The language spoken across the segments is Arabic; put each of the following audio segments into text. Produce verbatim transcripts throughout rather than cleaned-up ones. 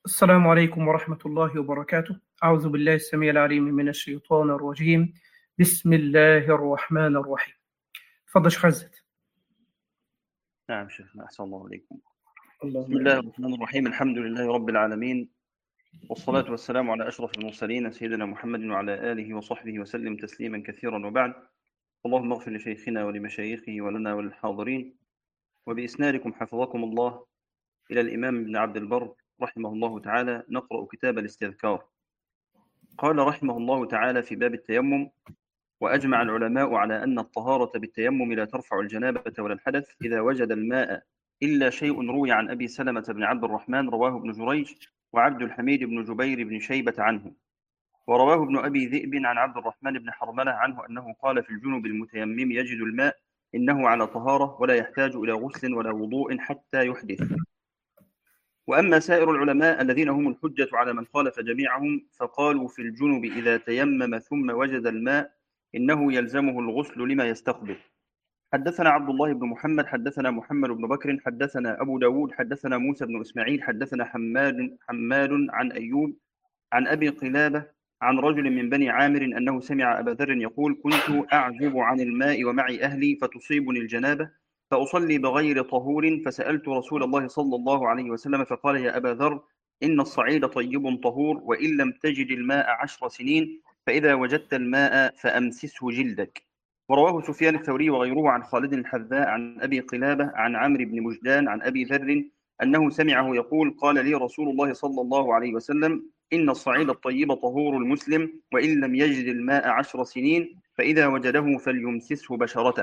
السلام عليكم ورحمة الله وبركاته. أعوذ بالله السميع العليم من الشيطان الرجيم. بسم الله الرحمن الرحيم. تفضل شيخ عزت. نعم شيخنا، أحسن الله عليكم. الله بسم الله الرحمن الرحيم. الحمد لله رب العالمين، والصلاة والسلام على أشرف المرسلين سيدنا محمد وعلى آله وصحبه وسلم تسليما كثيرا، وبعد. اللهم اغفر لشيخنا ولمشايخه ولنا وللحاضرين، وبإسنادكم حفظكم الله إلى الإمام ابن عبد البر رحمه الله تعالى نقرأ كتاب الاستذكار. قال رحمه الله تعالى في باب التيمم: وأجمع العلماء على أن الطهارة بالتيمم لا ترفع الجنابة ولا الحدث إذا وجد الماء، إلا شيء روي عن أبي سلمة بن عبد الرحمن رواه ابن جريج وعبد الحميد بن جبير بن شيبة عنه، ورواه ابن أبي ذئب عن عبد الرحمن بن حرملة عنه أنه قال في الجنب المتيمم يجد الماء إنه على طهارة ولا يحتاج إلى غسل ولا وضوء حتى يحدث. وأما سائر العلماء الذين هم الحجة على من خالف جميعهم فقالوا في الجنب إذا تيمم ثم وجد الماء إنه يلزمه الغسل لما يستقبل. حدثنا عبد الله بن محمد حدثنا محمد بن بكر حدثنا أبو داود حدثنا موسى بن إسماعيل حدثنا حماد حماد عن أيوب عن أبي قلابة عن رجل من بني عامر أنه سمع أبا ذر يقول: كنت أعزب عن الماء ومعي أهلي فتصيبني الجنابة فأصلي بغير طهور، فسألت رسول الله صلى الله عليه وسلم فقال: يا أبا ذر، إن الصعيد طيب طهور، وإن لم تجد الماء عشر سنين فإذا وجدت الماء فأمسسه جلدك. ورواه سفيان الثوري وغيره عن خالد الحذاء عن أبي قلابة عن عمرو بن مجدان عن أبي ذر أنه سمعه يقول: قال لي رسول الله صلى الله عليه وسلم: إن الصعيد الطيب طهور المسلم، وإن لم يجد الماء عشر سنين فإذا وجده فليمسسه بشرته.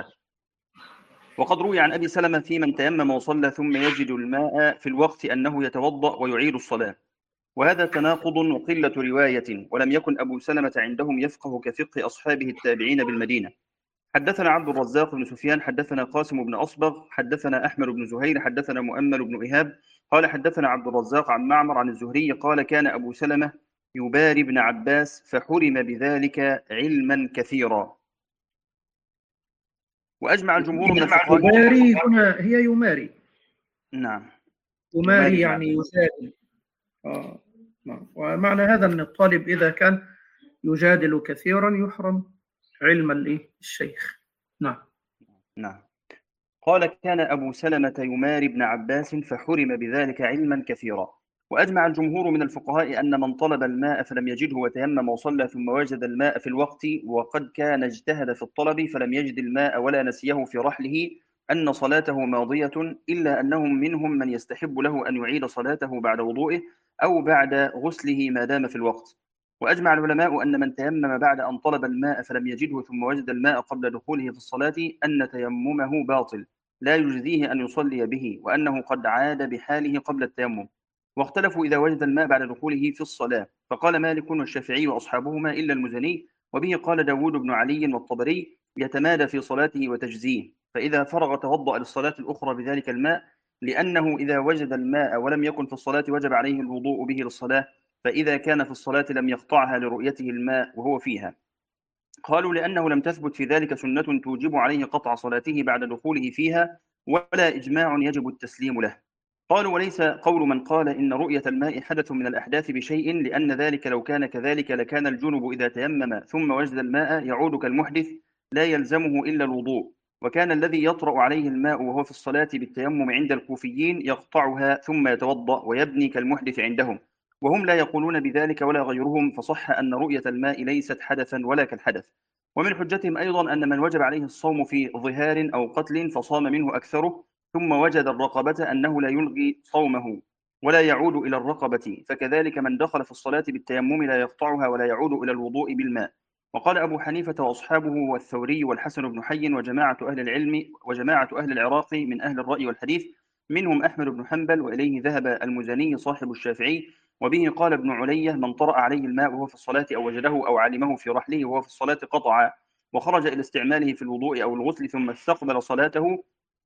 وقد روي عن أبي سلمة في من تيمم وصلى ثم يجد الماء في الوقت أنه يتوضأ ويعيد الصلاة، وهذا تناقض وقلة رواية، ولم يكن أبو سلمة عندهم يفقه كفقه أصحابه التابعين بالمدينة. حدثنا عبد الرزاق بن سفيان حدثنا قاسم بن أصبغ حدثنا أحمد بن زهير حدثنا مؤمل بن إيهاب قال حدثنا عبد الرزاق عن معمر عن الزهري قال: كان أبو سلمة يباري ابن عباس فحرم بذلك علما كثيرا. وأجمع الجمهور من الفقهاء. يماري هنا هي يماري. نعم، يماري يعني يجادل. آه. نعم. ومعنى هذا أن الطالب إذا كان يجادل كثيرا يحرم علم الإيه الشيخ. نعم. نعم. قال: كان أبو سلمة يماري ابن عباس فحرم بذلك علما كثيرا. وأجمع الجمهور من الفقهاء أن من طلب الماء فلم يجده وتيمم وصلى ثم وجد الماء في الوقت وقد كان اجتهد في الطلب فلم يجد الماء ولا نسيه في رحله أن صلاته ماضية، إلا أنهم منهم من يستحب له أن يعيد صلاته بعد وضوئه أو بعد غسله ما دام في الوقت. وأجمع العلماء أن من تيمم بعد أن طلب الماء فلم يجده ثم وجد الماء قبل دخوله في الصلاة أن تيممه باطل لا يجزيه أن يصلي به، وأنه قد عاد بحاله قبل التيمم. واختلفوا إذا وجد الماء بعد دخوله في الصلاة، فقال مالك والشافعي وأصحابهما إلا المزني، وبه قال داود بن علي والطبري: يتمادى في صلاته وتجزيه، فإذا فرغ توضأ للصلاة الأخرى بذلك الماء، لأنه إذا وجد الماء ولم يكن في الصلاة وجب عليه الوضوء به للصلاة، فإذا كان في الصلاة لم يقطعها لرؤيته الماء وهو فيها. قالوا: لأنه لم تثبت في ذلك سنة توجب عليه قطع صلاته بعد دخوله فيها، ولا إجماع يجب التسليم له. قالوا: وليس قول من قال إن رؤية الماء حدث من الأحداث بشيء، لأن ذلك لو كان كذلك لكان الجنب إذا تيمم ثم وجد الماء يعود كالمحدث لا يلزمه إلا الوضوء، وكان الذي يطرأ عليه الماء وهو في الصلاة بالتيمم عند الكوفيين يقطعها ثم يتوضأ ويبني كالمحدث عندهم، وهم لا يقولون بذلك ولا غيرهم، فصح أن رؤية الماء ليست حدثا ولا كالحدث. ومن حجتهم أيضا أن من وجب عليه الصوم في ظهار أو قتل فصام منه أكثره ثم وجد الرقبة أنه لا يلغي صومه ولا يعود إلى الرقبة، فكذلك من دخل في الصلاة بالتيمم لا يقطعها ولا يعود إلى الوضوء بالماء. وقال أبو حنيفة وأصحابه والثوري والحسن بن حي وجماعة أهل العلم وجماعة أهل العراق من أهل الرأي والحديث، منهم أحمد بن حنبل، وإليه ذهب المزني صاحب الشافعي، وبه قال ابن علية: من طرأ عليه الماء وهو في الصلاة أو وجده أو علمه في رحله وهو في الصلاة قطع، وخرج إلى استعماله في الوضوء أو الغسل ثم استقبل صلاته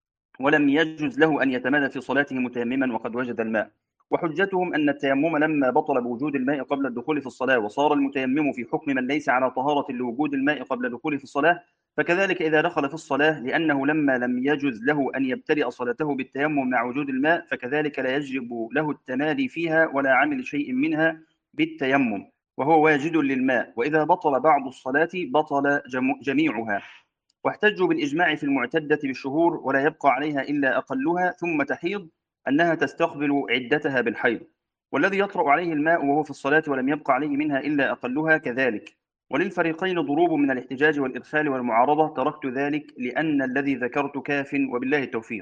ولم يجوز له أن يتمادى في صلاته متيمما وقد وجد الماء. وحجتهم أن التيمم لما بطل بوجود الماء قبل الدخول في الصلاة وصار المتيمم في حكم من ليس على طهارة لوجود الماء قبل دخوله في الصلاة، فكذلك إذا دخل في الصلاة، لأنه لما لم يجز له أن يبتدئ صلاته بالتيمم مع وجود الماء، فكذلك لا يجب له التمادي فيها ولا عمل شيء منها بالتيمم وهو واجد للماء. وإذا بطل بعض الصلاة بطل جميعها. واحتجوا بالإجماع في المعتدة بالشهور ولا يبقى عليها إلا أقلها ثم تحيض أنها تستقبل عدتها بالحيض. والذي يطرأ عليه الماء وهو في الصلاة ولم يبقى عليه منها إلا أقلها كذلك. وللفريقين ضروب من الاحتجاج والإدخال والمعارضة، تركت ذلك لأن الذي ذكرت كاف وبالله التوفيق.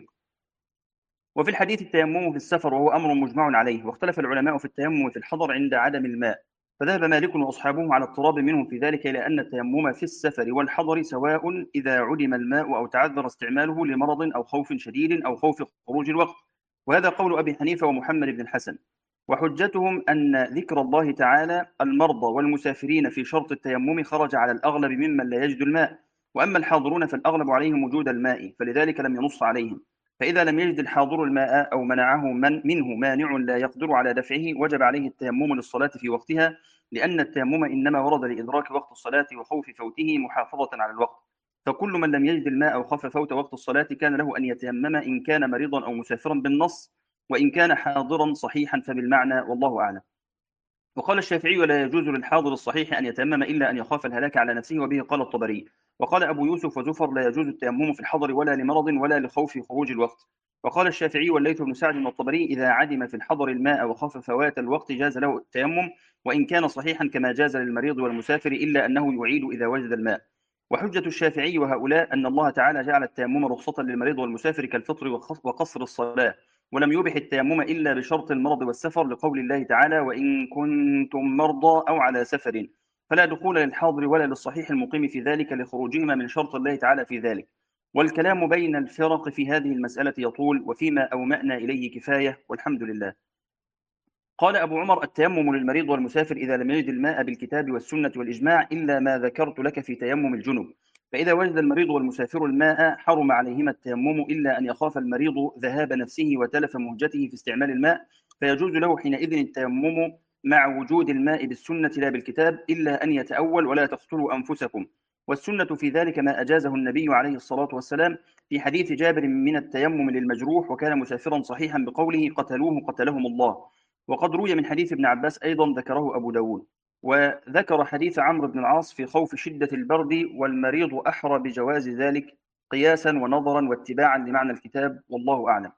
وفي الحديث التيمم في السفر وهو أمر مجمع عليه، واختلف العلماء في التيمم في الحضر عند عدم الماء، فذهب مالك وأصحابه على اضطراب منهم في ذلك إلى أن التيمم في السفر والحضر سواء إذا عدم الماء أو تعذر استعماله لمرض أو خوف شديد أو خوف خروج الوقت، وهذا قول أبي حنيفة ومحمد بن الحسن. وحجتهم أن ذكر الله تعالى المرضى والمسافرين في شرط التيمم خرج على الأغلب ممن لا يجد الماء، وأما الحاضرون فالأغلب عليهم وجود الماء، فلذلك لم ينص عليهم. فإذا لم يجد الحاضر الماء أو منعه من منه مانع لا يقدر على دفعه وجب عليه التيمم للصلاة في وقتها، لأن التيمم إنما ورد لإدراك وقت الصلاة وخوف فوته محافظة على الوقت. فكل من لم يجد الماء أو خاف فوت وقت الصلاة كان له أن يتيمم إن كان مريضا أو مسافرا بالنص، وإن كان حاضرا صحيحا فبالمعنى، والله أعلم. وقال الشافعي ولا يجوز للحاضر الصحيح أن يتيمم إلا أن يخاف الهلاك على نفسه، وبه قال الطبري. وقال أبو يوسف وزفر لا يجوز التيمم في الحضر ولا لمرض ولا لخوف خروج الوقت. وقال الشافعي والليث بن سعد والطبري إذا عدم في الحضر الماء وخاف فوات الوقت جاز له التيمم وإن كان صحيحا كما جاز للمريض والمسافر، إلا أنه يعيد إذا وجد الماء. وحجة الشافعي وهؤلاء أن الله تعالى جعل التيمم رخصة للمريض والمسافر كالفطر وقصر الصلاة، ولم يبح التيمم إلا بشرط المرض والسفر، لقول الله تعالى وإن كنتم مرضى أو على سفر، فلا دخول للحاضر ولا للصحيح المقيم في ذلك لخروجهما من شرط الله تعالى في ذلك. والكلام بين الفرق في هذه المسألة يطول، وفيما أومأنا إليه كفاية والحمد لله. قال أبو عمر التيمم للمريض والمسافر إذا لم يجد الماء بالكتاب والسنة والإجماع إلا ما ذكرت لك في تيمم الجنوب، فإذا وجد المريض والمسافر الماء حرم عليهما التيمم إلا أن يخاف المريض ذهاب نفسه وتلف مهجته في استعمال الماء، فيجوز له حينئذ التيمم مع وجود الماء بالسنة لا بالكتاب، إلا أن يتأول ولا تقتلوا أنفسكم. والسنة في ذلك ما أجازه النبي عليه الصلاة والسلام في حديث جابر من التيمم للمجروح وكان مسافرا صحيحا بقوله قتلوه قتلهم الله. وقد روي من حديث ابن عباس أيضا ذكره أبو داود. وذكر حديث عمرو بن العاص في خوف شدة البرد والمريض أحرى بجواز ذلك قياسا ونظرا واتباعا لمعنى الكتاب، والله أعلم.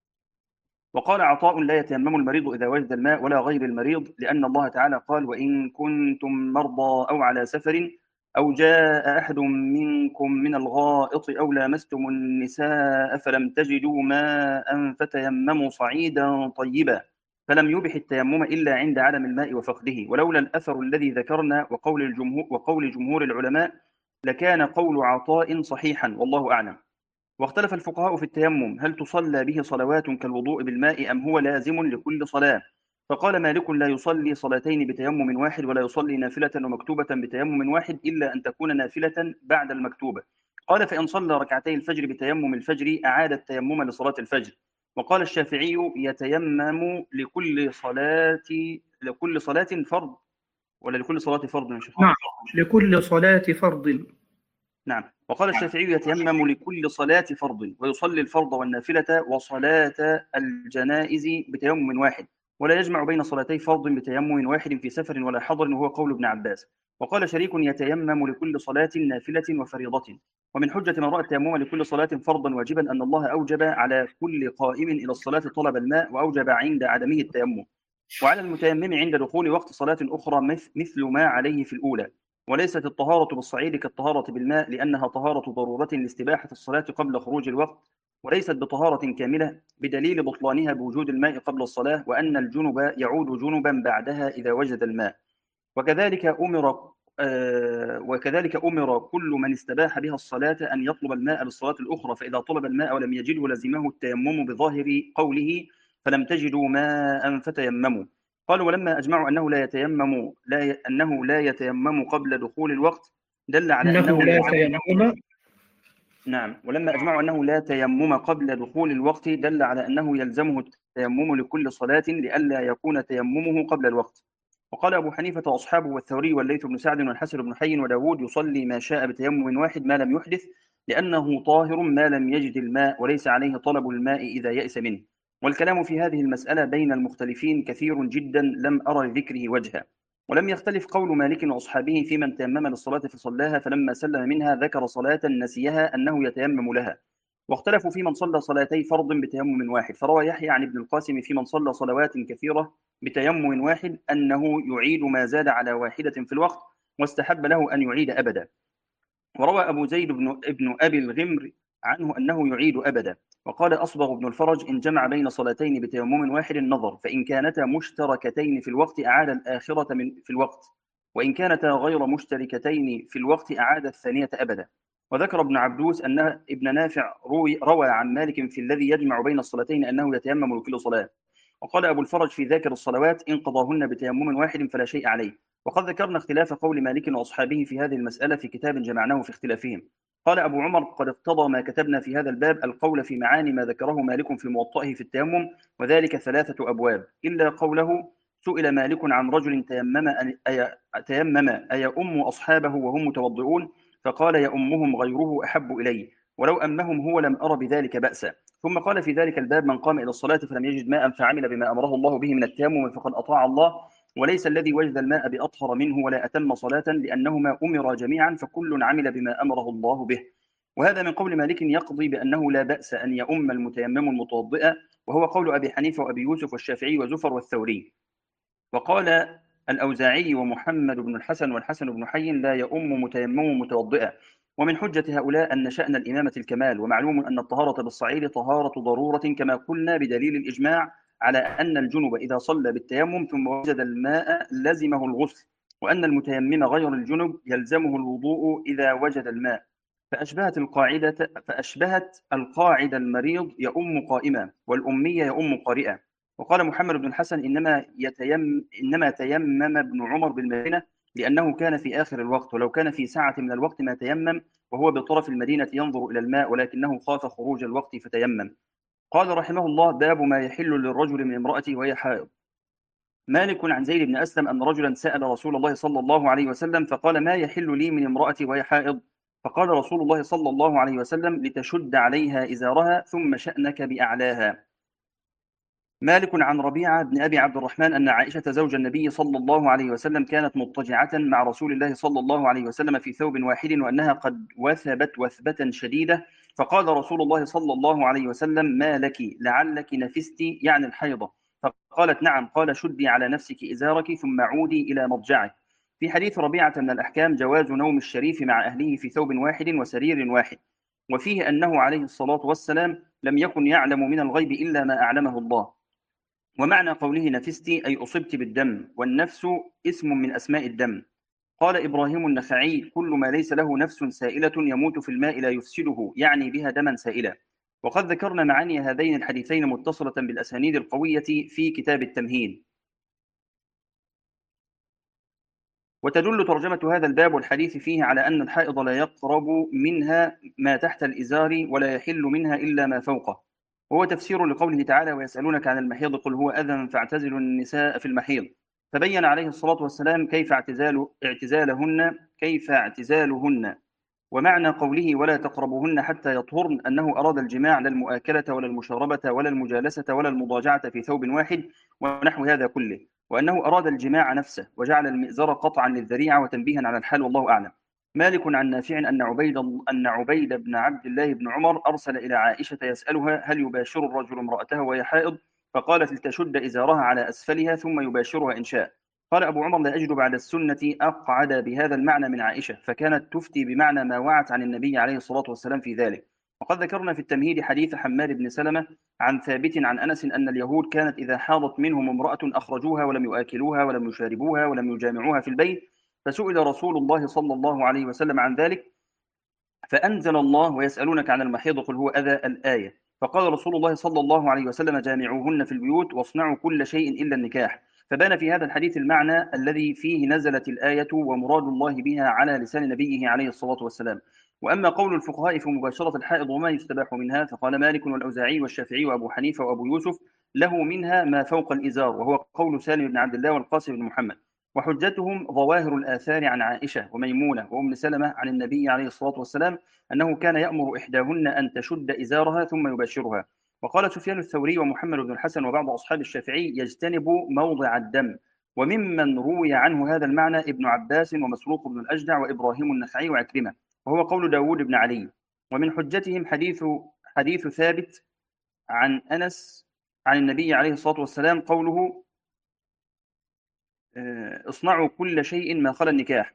وقال عطاء لا يتيمم المريض إذا وجد الماء ولا غير المريض، لأن الله تعالى قال وإن كنتم مرضى أو على سفر أو جاء أحد منكم من الغائط أو لامستم النساء فلم تجدوا ماء فتيمموا صعيدا طيبا، فلم يبح التيمم إلا عند عدم الماء وفقده. ولولا الأثر الذي ذكرنا وقول الجمهور, وقول جمهور العلماء لكان قول عطاء صحيحا، والله أعلم. واختلف الفقهاء في التيمم هل تصلى به صلوات كالوضوء بالماء أم هو لازم لكل صلاة، فقال مالك لا يصلي صلاتين بتيمم واحد ولا يصلي نافلة ومكتوبة بتيمم واحد إلا أن تكون نافلة بعد المكتوبة. قال فإن صلى ركعتي الفجر بتيمم الفجر أعاد التيمم لصلاة الفجر. وقال الشافعي يتيمم لكل صلاة لكل صلاة فرض ولا لكل صلاة فرض يا شيخ؟ نعم لكل صلاة فرض. نعم. وقال الشافعي يتيمم لكل صلاة فرض ويصلي الفرض والنافلة وصلاة الجنائز بتيمم واحد، ولا يجمع بين صلاتي فرض بتيمم واحد في سفر ولا حضر، وهو قول ابن عباس. وقال شريك يتيمم لكل صلاة نافلة وفريضة. ومن حجة من رأى التيمم لكل صلاة فرضا واجبا أن الله أوجب على كل قائم إلى الصلاة طلب الماء وأوجب عند عدمه التيمم، وعلى المتيمم عند دخول وقت صلاة أخرى مثل ما عليه في الأولى. وليست الطهارة بالصعيد كالطهارة بالماء لأنها طهارة ضرورة لاستباحة الصلاة قبل خروج الوقت، وليست بطهارة كاملة بدليل بطلانها بوجود الماء قبل الصلاة، وأن الجنب يعود جنبا بعدها إذا وجد الماء. وكذلك أمر آه وكذلك أمر كل من استباح بها الصلاة أن يطلب الماء للصلاة الأخرى، فإذا طلب الماء ولم يجده لزمه التيمم بظاهر قوله فلم تجدوا ماء فتيمموا. قالوا ولما أجمعوا أنه لا يتيمم لا ي... أنه لا يتيمم قبل دخول الوقت دل على أنه, أنه لا تيمم. نعم. ولما أجمعوا أنه لا تيمم قبل دخول الوقت دل على أنه يلزمه التيمم لكل صلاة لئلا يكون تيممه قبل الوقت. وقال أبو حنيفة وأصحابه والثوري والليث بن سعد والحسن بن حي وداود يصلي ما شاء بتيمم واحد ما لم يحدث، لأنه طاهر ما لم يجد الماء، وليس عليه طلب الماء إذا يئس منه. والكلام في هذه المسألة بين المختلفين كثير جدا، لم أرى لذكره وجها. ولم يختلف قول مالك وأصحابه في من تيمم للصلاة فصلاها فلما سلم منها ذكر صلاة نسيها أنه يتيمم لها. واختلفوا في من صلى صلاتي فرض بتيمم واحد، فروى يحيى عن ابن القاسم في من صلى صلوات كثيرة بتيمم واحد أنه يعيد ما زاد على واحدة في الوقت، واستحب له أن يعيد أبدا. وروى أبو زيد بن ابن أبي الغمر عنه أنه يعيد أبدا. وقال أصبغ بن الفرج إن جمع بين صلاتين بتيمم واحد النظر، فإن كانتا مشتركتين في الوقت أعاد الآخرة من في الوقت، وإن كانتا غير مشتركتين في الوقت أعاد الثانية أبدا. وذكر ابن عبدوس أن ابن نافع روي روى عن مالك في الذي يجمع بين الصلاتين أنه يتيمم لكل صلاة. وقال أبو الفرج في ذاكر الصلوات إن قضاهن بتيمم واحد فلا شيء عليه. وقد ذكرنا اختلاف قول مالك وأصحابه في هذه المسألة في كتاب جمعناه في اختلافهم. قال أبو عمر قد اقتضى ما كتبنا في هذا الباب القول في معاني ما ذكره مالك في موطئه في التيمم، وذلك ثلاثة أبواب، إلا قوله سئل مالك عن رجل تيمم أي تيمم أيؤم أصحابه وهم متوضئون، فقال يؤمهم غيره أحب إليه، ولو أمهم هو لم أر بذلك بأسا. ثم قال في ذلك الباب من قام إلى الصلاة فلم يجد ماء فعمل بما أمره الله به من التيمم فقد أطاع الله، وليس الذي وجد الماء بأطهر منه ولا أتم صلاة، لأنهما أمرا جميعا فكل عمل بما أمره الله به. وهذا من قول مالك يقضي بأنه لا بأس أن يؤم المتيمم المتوضئ، وهو قول أبي حنيفة وأبي يوسف والشافعي وزفر والثوري. وقال الأوزاعي ومحمد بن الحسن والحسن بن حي لا يؤم متيمم متوضئا. ومن حجة هؤلاء أن شأن الإمامة الكمال، ومعلوم أن الطهارة بالصعيد طهارة ضرورة كما قلنا بدليل الإجماع على أن الجنب إذا صلى بالتيمم ثم وجد الماء لزمه الغسل، وأن المتيمم غير الجنب يلزمه الوضوء إذا وجد الماء. فأشبهت القاعدة فأشبهت القاعدة المريض يؤم قائما، والأمية يؤم قارئا. وقال محمد بن الحسن إنما, يتيم إنما تيمم ابن عمر بالمدينة لأنه كان في آخر الوقت، ولو كان في ساعة من الوقت ما تيمم، وهو بطرف المدينة ينظر إلى الماء، ولكنه خاف خروج الوقت فتيمم. قال رحمه الله باب ما يحل للرجل من امرأته وهي حائض. مالك عن زيد بن أسلم أن رجلا سأل رسول الله صلى الله عليه وسلم فقال ما يحل لي من امرأتي وهي حائض؟ فقال رسول الله صلى الله عليه وسلم لتشد عليها إزارها ثم شأنك بأعلاها. مالك عن ربيعة بن أبي عبد الرحمن أن عائشة زوج النبي صلى الله عليه وسلم كانت مضطجعة مع رسول الله صلى الله عليه وسلم في ثوب واحد، وأنها قد وثبت وثبة شديدة، فقال رسول الله صلى الله عليه وسلم ما لك لعلك نفست يعني الحيضة؟ فقالت نعم. قال شدي على نفسك إزارك ثم عودي إلى مضجعك. في حديث ربيعة من الأحكام جواز نوم الشريف مع أهله في ثوب واحد وسرير واحد، وفيه أنه عليه الصلاة والسلام لم يكن يعلم من الغيب إلا ما أعلمه الله. ومعنى قوله نفست أي أصبت بالدم، والنفس اسم من أسماء الدم. قال إبراهيم النخعي كل ما ليس له نفس سائلة يموت في الماء لا يفسده، يعني بها دما سائلا. وقد ذكرنا معاني هذين الحديثين متصلة بالأسانيد القوية في كتاب التمهيد. وتدل ترجمة هذا الباب والحديث فيه على أن الحائض لا يقرب منها ما تحت الإزار ولا يحل منها إلا ما فوقه، وهو تفسير لقوله تعالى ويسألونك عن المحيض قل هو أذى فاعتزلوا النساء في المحيض. فبين عليه الصلاة والسلام كيف اعتزال اعتزالهن كيف اعتزالهن. ومعنى قوله ولا تقربوهن حتى يطهرن أنه أراد الجماع لا المؤاكلة ولا المشاربة ولا المجالسة ولا المضاجعة في ثوب واحد ونحو هذا كله، وأنه أراد الجماع نفسه، وجعل المئزر قطعا للذريعة وتنبيها على الحال والله أعلم. مالك عن نافع أن عبيد أن عبيد بن عبد الله بن عمر أرسل إلى عائشة يسألها هل يباشر الرجل امرأته وهي حائض؟ فقالت لتشد إزارها على أسفلها ثم يباشرها إن شاء. قال أبو عمر لا أجد بعد السنة أقعد بهذا المعنى من عائشة، فكانت تفتي بمعنى ما وعت عن النبي عليه الصلاة والسلام في ذلك. وقد ذكرنا في التمهيد حديث حماد بن سلمة عن ثابت عن أنس أن اليهود كانت إذا حاضت منهم امرأة أخرجوها ولم يؤكلوها ولم يشاربوها ولم يجامعوها في البيت، فسئل رسول الله صلى الله عليه وسلم عن ذلك فأنزل الله ويسألونك عن المحيض قل هو أذى الآية، فقال رسول الله صلى الله عليه وسلم جامعوهن في البيوت واصنعوا كل شيء إلا النكاح. فبان في هذا الحديث المعنى الذي فيه نزلت الآية ومراد الله بها على لسان نبيه عليه الصلاة والسلام. وأما قول الفقهاء في مباشرة الحائض وما يستباح منها، فقال مالك والأوزاعي والشافعي وأبو حنيفة وأبو يوسف له منها ما فوق الإزار، وهو قول سالم بن عبد الله والقاسم بن محمد. وحجتهم ظواهر الآثار عن عائشة وميمونة وأم سلمة عن النبي عليه الصلاة والسلام أنه كان يأمر إحداهن أن تشد إزارها ثم يباشرها. وقال سفيان الثوري ومحمد بن الحسن وبعض أصحاب الشافعي يجتنب موضع الدم. وممن روي عنه هذا المعنى ابن عباس ومسروق بن الأجدع وإبراهيم النخعي وعكرمة، وهو قول داود بن علي. ومن حجتهم حديث حديث ثابت عن أنس عن النبي عليه الصلاة والسلام قوله اصنعوا كل شيء ما خلا النكاح.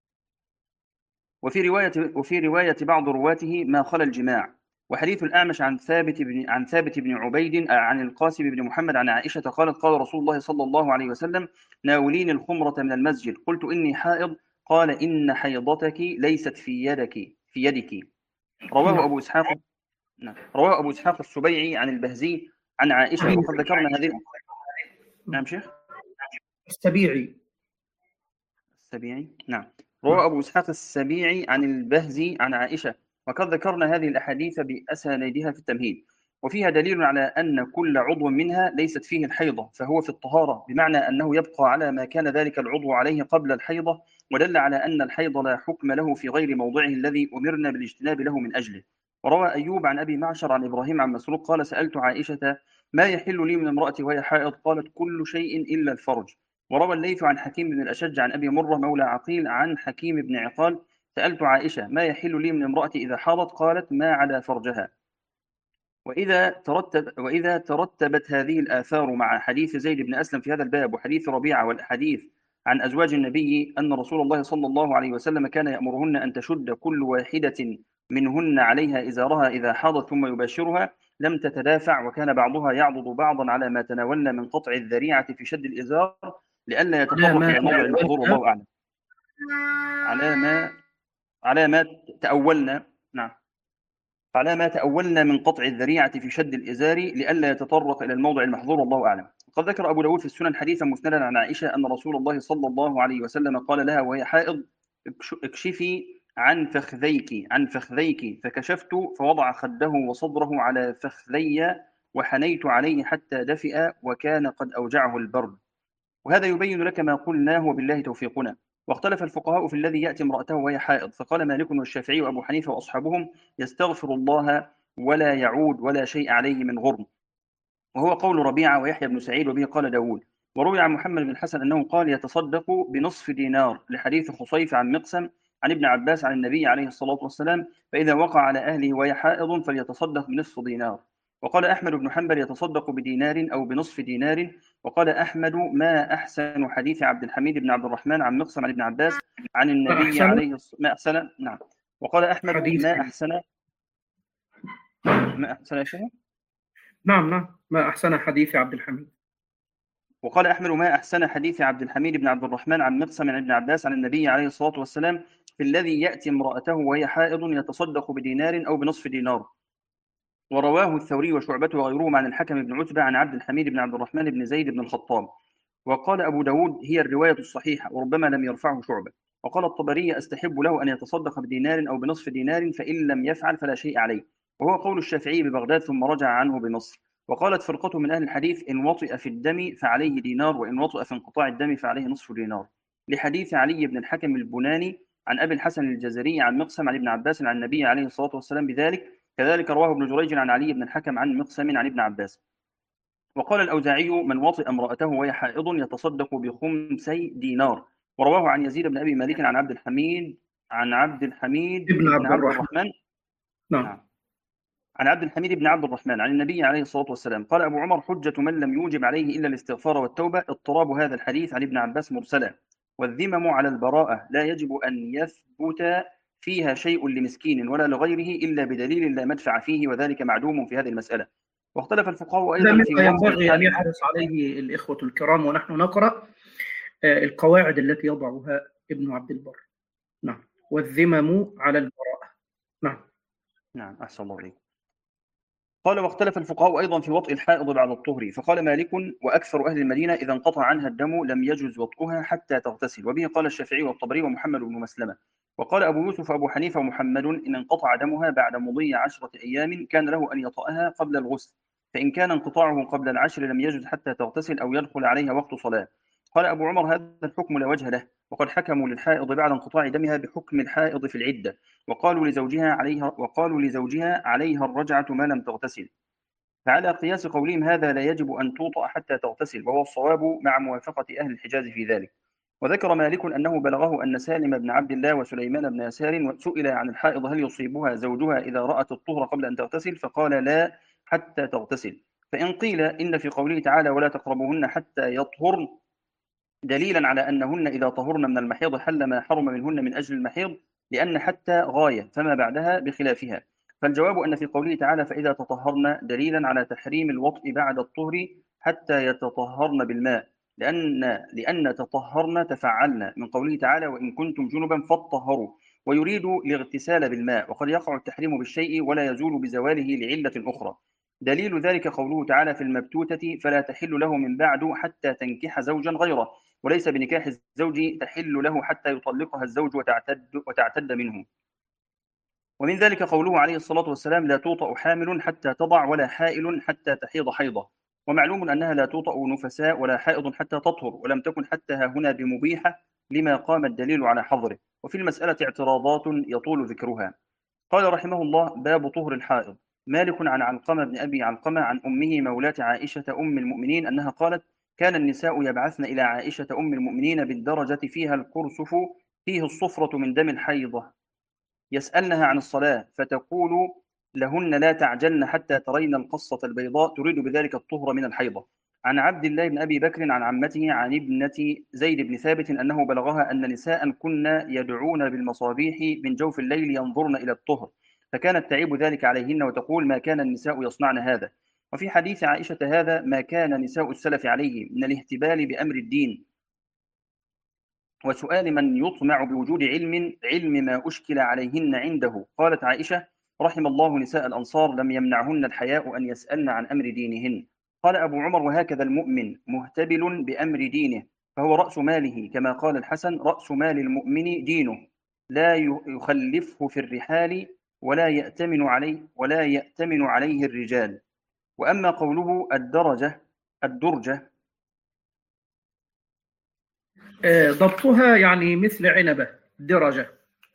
وفي رواية وفي رواية بعض رواته ما خلا الجماع. وحديث الأعمش عن ثابت بن عن ثابت بن عبيد عن القاسم بن محمد عن عائشة قالت قال رسول الله صلى الله عليه وسلم ناولين الخمرة من المسجد قلت إني حائض قال إن حيضتك ليست في يدك في يدك. رواه أبو إسحاق نعم. رواه أبو إسحاق السبيعي عن البهزي عن عائشة وقد ذكرنا هذه. نعم شيخ السبيعي السبيعي نعم. رواه أبو إسحاق السبيعي عن البهزي عن عائشة وقد ذكرنا هذه الأحاديث بأسانيدها في التمهيد. وفيها دليل على أن كل عضو منها ليست فيه الحيضة فهو في الطهارة، بمعنى أنه يبقى على ما كان ذلك العضو عليه قبل الحيضة، ودل على أن الحيض لا حكم له في غير موضعه الذي أمرنا بالاجتناب له من أجله. وروى أيوب عن أبي معشر عن إبراهيم عن مسروق قال سألت عائشة ما يحل لي من امرأتي وهي حائض قالت كل شيء إلا الفرج. وروى الليث عن حكيم بن الأشج عن أبي مرة مولى عقيل عن حكيم بن عقال سألت عائشة ما يحل لي من امرأتي إذا حاضت قالت ما على فرجها. وإذا ترتب وإذا ترتبت هذه الآثار مع حديث زيد بن أسلم في هذا الباب وحديث ربيعة والحديث عن أزواج النبي أن رسول الله صلى الله عليه وسلم كان يأمرهن أن تشد كل واحدة منهن عليها إزارها إذا حاضت ثم يباشرها لم تتدافع، وكان بعضها يعضد بعضا على ما تناولنا من قطع الذريعة في شد الإزار لئلا يتطرق إلى الموضع المحظور والله أعلم. على ما على ما تأولنا نعم على ما تأولنا من قطع الذريعة في شد الإزار لئلا يتطرق إلى الموضع المحظور والله أعلم. قد ذكر أبو داود في السنن حديثا مسندا عن عائشة أن رسول الله صلى الله عليه وسلم قال لها وهي حائض اكشفي عن فخذيك عن فخذيك فكشفت فوضع خده وصدره على فخذي وحنيت عليه حتى دفئ وكان قد أوجعه البرد. وهذا يبين لك ما قلناه وبالله توفيقنا. واختلف الفقهاء في الذي يأتي امرأته وهي حائض، فقال مالك والشافعي وأبو حنيفة وأصحابهم يستغفر الله ولا يعود ولا شيء عليه من غرم، وهو قول ربيعة ويحيى بن سعيد وبه قال داود. وروي عن محمد بن الحسن أنه قال يتصدق بنصف دينار لحديث خصيف عن مقسم عن ابن عباس عن النبي عليه الصلاة والسلام فإذا وقع على أهله وهي حائض فليتصدق بنصف دينار. وقال أحمد بن حنبل يتصدق بدينار أو بنصف دينار. وقال أحمد ما أحسن حديث عبد الحميد بن عبد الرحمن عن مقسم عن ابن عباس عن النبي عليه الصلاة ما أحسن نعم. وقال أحمد ما أحسن ما أحسن شيء نعم نعم ما أحسن حديث عبد الحميد. وقال أحمد ما أحسن حديث عبد الحميد بن عبد الرحمن عن مقسم عن ابن عباس عن النبي عليه الصلاة والسلام في الذي يأتي امرأته وهي حائض يتصدق بدينار أو بنصف دينار. ورواه الثوري وشعبة وغيرهم عن الحكم بن عتبة عن عبد الحميد بن عبد الرحمن بن زيد بن الخطاب. وقال أبو داود هي الرواية الصحيحة وربما لم يرفعه شعبة. وقال الطبري أستحب له أن يتصدق بدينار أو بنصف دينار فإن لم يفعل فلا شيء عليه، وهو قول الشافعي ببغداد ثم رجع عنه بمصر. وقالت فرقة من أهل الحديث إن وطئ في الدم فعليه دينار وإن وطئ في انقطاع الدم فعليه نصف دينار، لحديث علي بن الحكم البناني عن أبي الحسن الجزري عن مقسم عن ابن عباس عن النبي عليه الصلاة والسلام بذلك. كذلك رواه ابن جريج عن علي بن الحكم عن مقسم عن ابن عباس. وقال الأوزاعي من وطئ امرأته وهي حائض يتصدق بخمسي دينار. ورواه عن يزيد بن أبي مالك عن عبد الحميد عن عبد الحميد ابن عبد, بن عبد الرحمن. الرحمن نعم. نعم عن عبد الحميد بن عبد الرحمن عن النبي عليه الصلاة والسلام قال أبو عمر حجة من لم يوجب عليه إلا الاستغفار والتوبة اضطراب هذا الحديث عن ابن عباس مرسلا. والذمم على البراءة لا يجب أن يثبت فيها شيء لمسكين ولا لغيره إلا بدليل لا مدفع فيه، وذلك معدوم في هذه المسألة. واختلف الفقهاء أيضا في ينبغي أن يحرص عليه الإخوة الكرام ونحن نقرأ القواعد التي يضعها ابن عبد البر. نعم. والذمم على البراءة. نعم نعم أحسن الله عليك. قال واختلف الفقهاء أيضا في وطئ الحائض بعد الطهر، فقال مالك وأكثر أهل المدينة إذا انقطع عنها الدم لم يجوز وطئها حتى تغتسل، وبه قال الشافعي والطبري ومحمد بن مسلمة. وقال أبو يوسف وأبو حنيفة ومحمد إن انقطع دمها بعد مضي عشرة أيام كان له أن يطأها قبل الغسل، فإن كان انقطاعه قبل العشر لم يجوز حتى تغتسل أو يدخل عليها وقت صلاة. قال أبو عمر: هذا الحكم لا وجه له، وقد حكموا للحائض بعد انقطاع دمها بحكم الحائض في العدة، وقالوا لزوجها عليها وقالوا لزوجها عليها الرجعة ما لم تغتسل. فعلى قياس قولهم هذا لا يجب أن توطأ حتى تغتسل، وهو الصواب مع موافقة أهل الحجاز في ذلك. وذكر مالك أنه بلغه أن سالم بن عبد الله وسليمان بن يسار سئل عن الحائض هل يصيبها زوجها إذا رأت الطهر قبل أن تغتسل، فقال لا حتى تغتسل. فإن قيل إن في قوله تعالى ولا تقربوهن حتى يطهرن دليلا على أنهن إذا طهرن من المحيض حل ما حرم منهن من أجل المحيض، لأن حتى غاية فما بعدها بخلافها. فالجواب أن في قوله تعالى فإذا تطهرن دليلا على تحريم الوطء بعد الطهر حتى يتطهرن بالماء، لأن لأن تطهرن تفعلن من قوله تعالى وإن كنتم جنبا فاطهروا، ويريد الاغتسال بالماء، وقد يقع التحريم بالشيء ولا يزول بزواله لعلة أخرى. دليل ذلك قوله تعالى في المبتوتة فلا تحل له من بعد حتى تنكح زوجا غيره، وليس بنكاح الزوج تحل له حتى يطلقها الزوج وتعتد, وتعتد منه. ومن ذلك قوله عليه الصلاة والسلام لا توطأ حامل حتى تضع ولا حائل حتى تحيض حيضة. ومعلوم أنها لا توطأ نفساء ولا حائض حتى تطهر، ولم تكن حتى ها هنا بمبيحة لما قام الدليل على حظره. وفي المسألة اعتراضات يطول ذكرها. قال رحمه الله باب طهر الحائض. مالك عن علقمة بن أبي علقمة عن أمه مولاة عائشة أم المؤمنين أنها قالت كان النساء يبعثن إلى عائشة أم المؤمنين بالدرجة فيها الكرسف فيه الصفرة من دم الحيضة، يسألنها عن الصلاة فتقول لهن لا تعجلن حتى ترين القصة البيضاء، تريد بذلك الطهر من الحيضة. عن عبد الله بن أبي بكر عن عمته عن ابنة زيد بن ثابت أنه بلغها أن نساء كن يدعون بالمصابيح من جوف الليل ينظرن إلى الطهر، فكانت تعيب ذلك عليهن وتقول ما كان النساء يصنعن هذا. وفي حديث عائشة هذا ما كان نساء السلف عليه من الاهتبال بأمر الدين وسؤال من يطمع بوجود علم علم ما أشكل عليهن عنده. قالت عائشة رحم الله نساء الأنصار لم يمنعهن الحياء أن يسألن عن أمر دينهن. قال أبو عمر وهكذا المؤمن مهتبل بأمر دينه فهو رأس ماله، كما قال الحسن رأس مال المؤمن دينه لا يخلفه في الرحال ولا يأتمن عليه ولا يأتمن عليه الرجال. وأما قوله الدرجة الدرجة ضبطها يعني مثل عنبة درجة.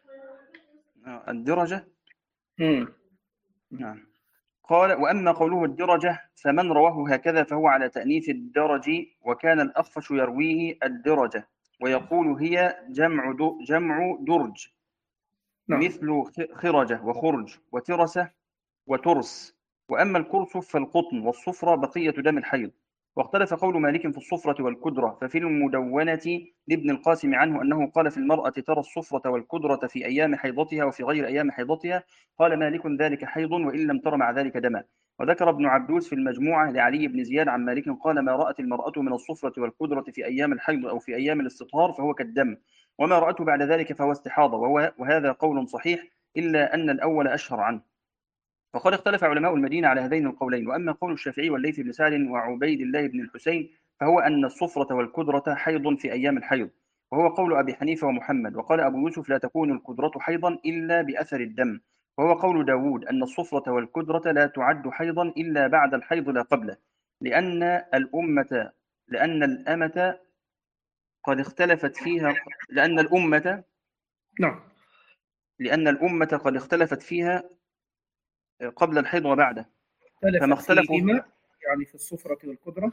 الدرجة مم. نعم. قال وأما قوله الدرجة فمن رواه هكذا فهو على تأنيث الدرج، وكان الأخفش يرويه الدرجة ويقول هي جمع جمع درج نعم. مثل خرجة وخرج وترسة وترس. وأما الكرسف فالقطن والصفرة بقية دم الحيض. واختلف قول مالك في الصفرة والكدرة، ففي المدونة لابن القاسم عنه أنه قال في المرأة ترى الصفرة والكدرة في أيام حيضتها وفي غير أيام حيضتها. قال مالك ذلك حيض وإن لم تر مع ذلك دما. وذكر ابن عبدوس في المجموعة لعلي بن زياد عن مالك قال ما رأت المرأة من الصفرة والكدرة في أيام الحيض أو في أيام الاستطهار فهو كالدم، وما رأته بعد ذلك فهو استحاضة، وهذا قول صحيح إلا أن الأول أشهر عنه. وقد اختلف علماء المدينة على هذين القولين. وأما قول الشافعي والليث بن سعد وعبيد الله بن الحسين فهو أن الصفرة والكدرة حيض في أيام الحيض، وهو قول أبي حنيفة ومحمد. وقال أبو يوسف لا تكون الكدرة حيضا إلا بأثر الدم، وهو قول داود أن الصفرة والكدرة لا تعد حيضا إلا بعد الحيض لا قبله، لأن الأمة لأن الأمة قد اختلفت فيها لأن الأمة نعم. لأن الأمة قد اختلفت فيها قبل الحيض وبعده، فما اختلفت اختلفوا فيهما يعني في الصفرة والقدرة.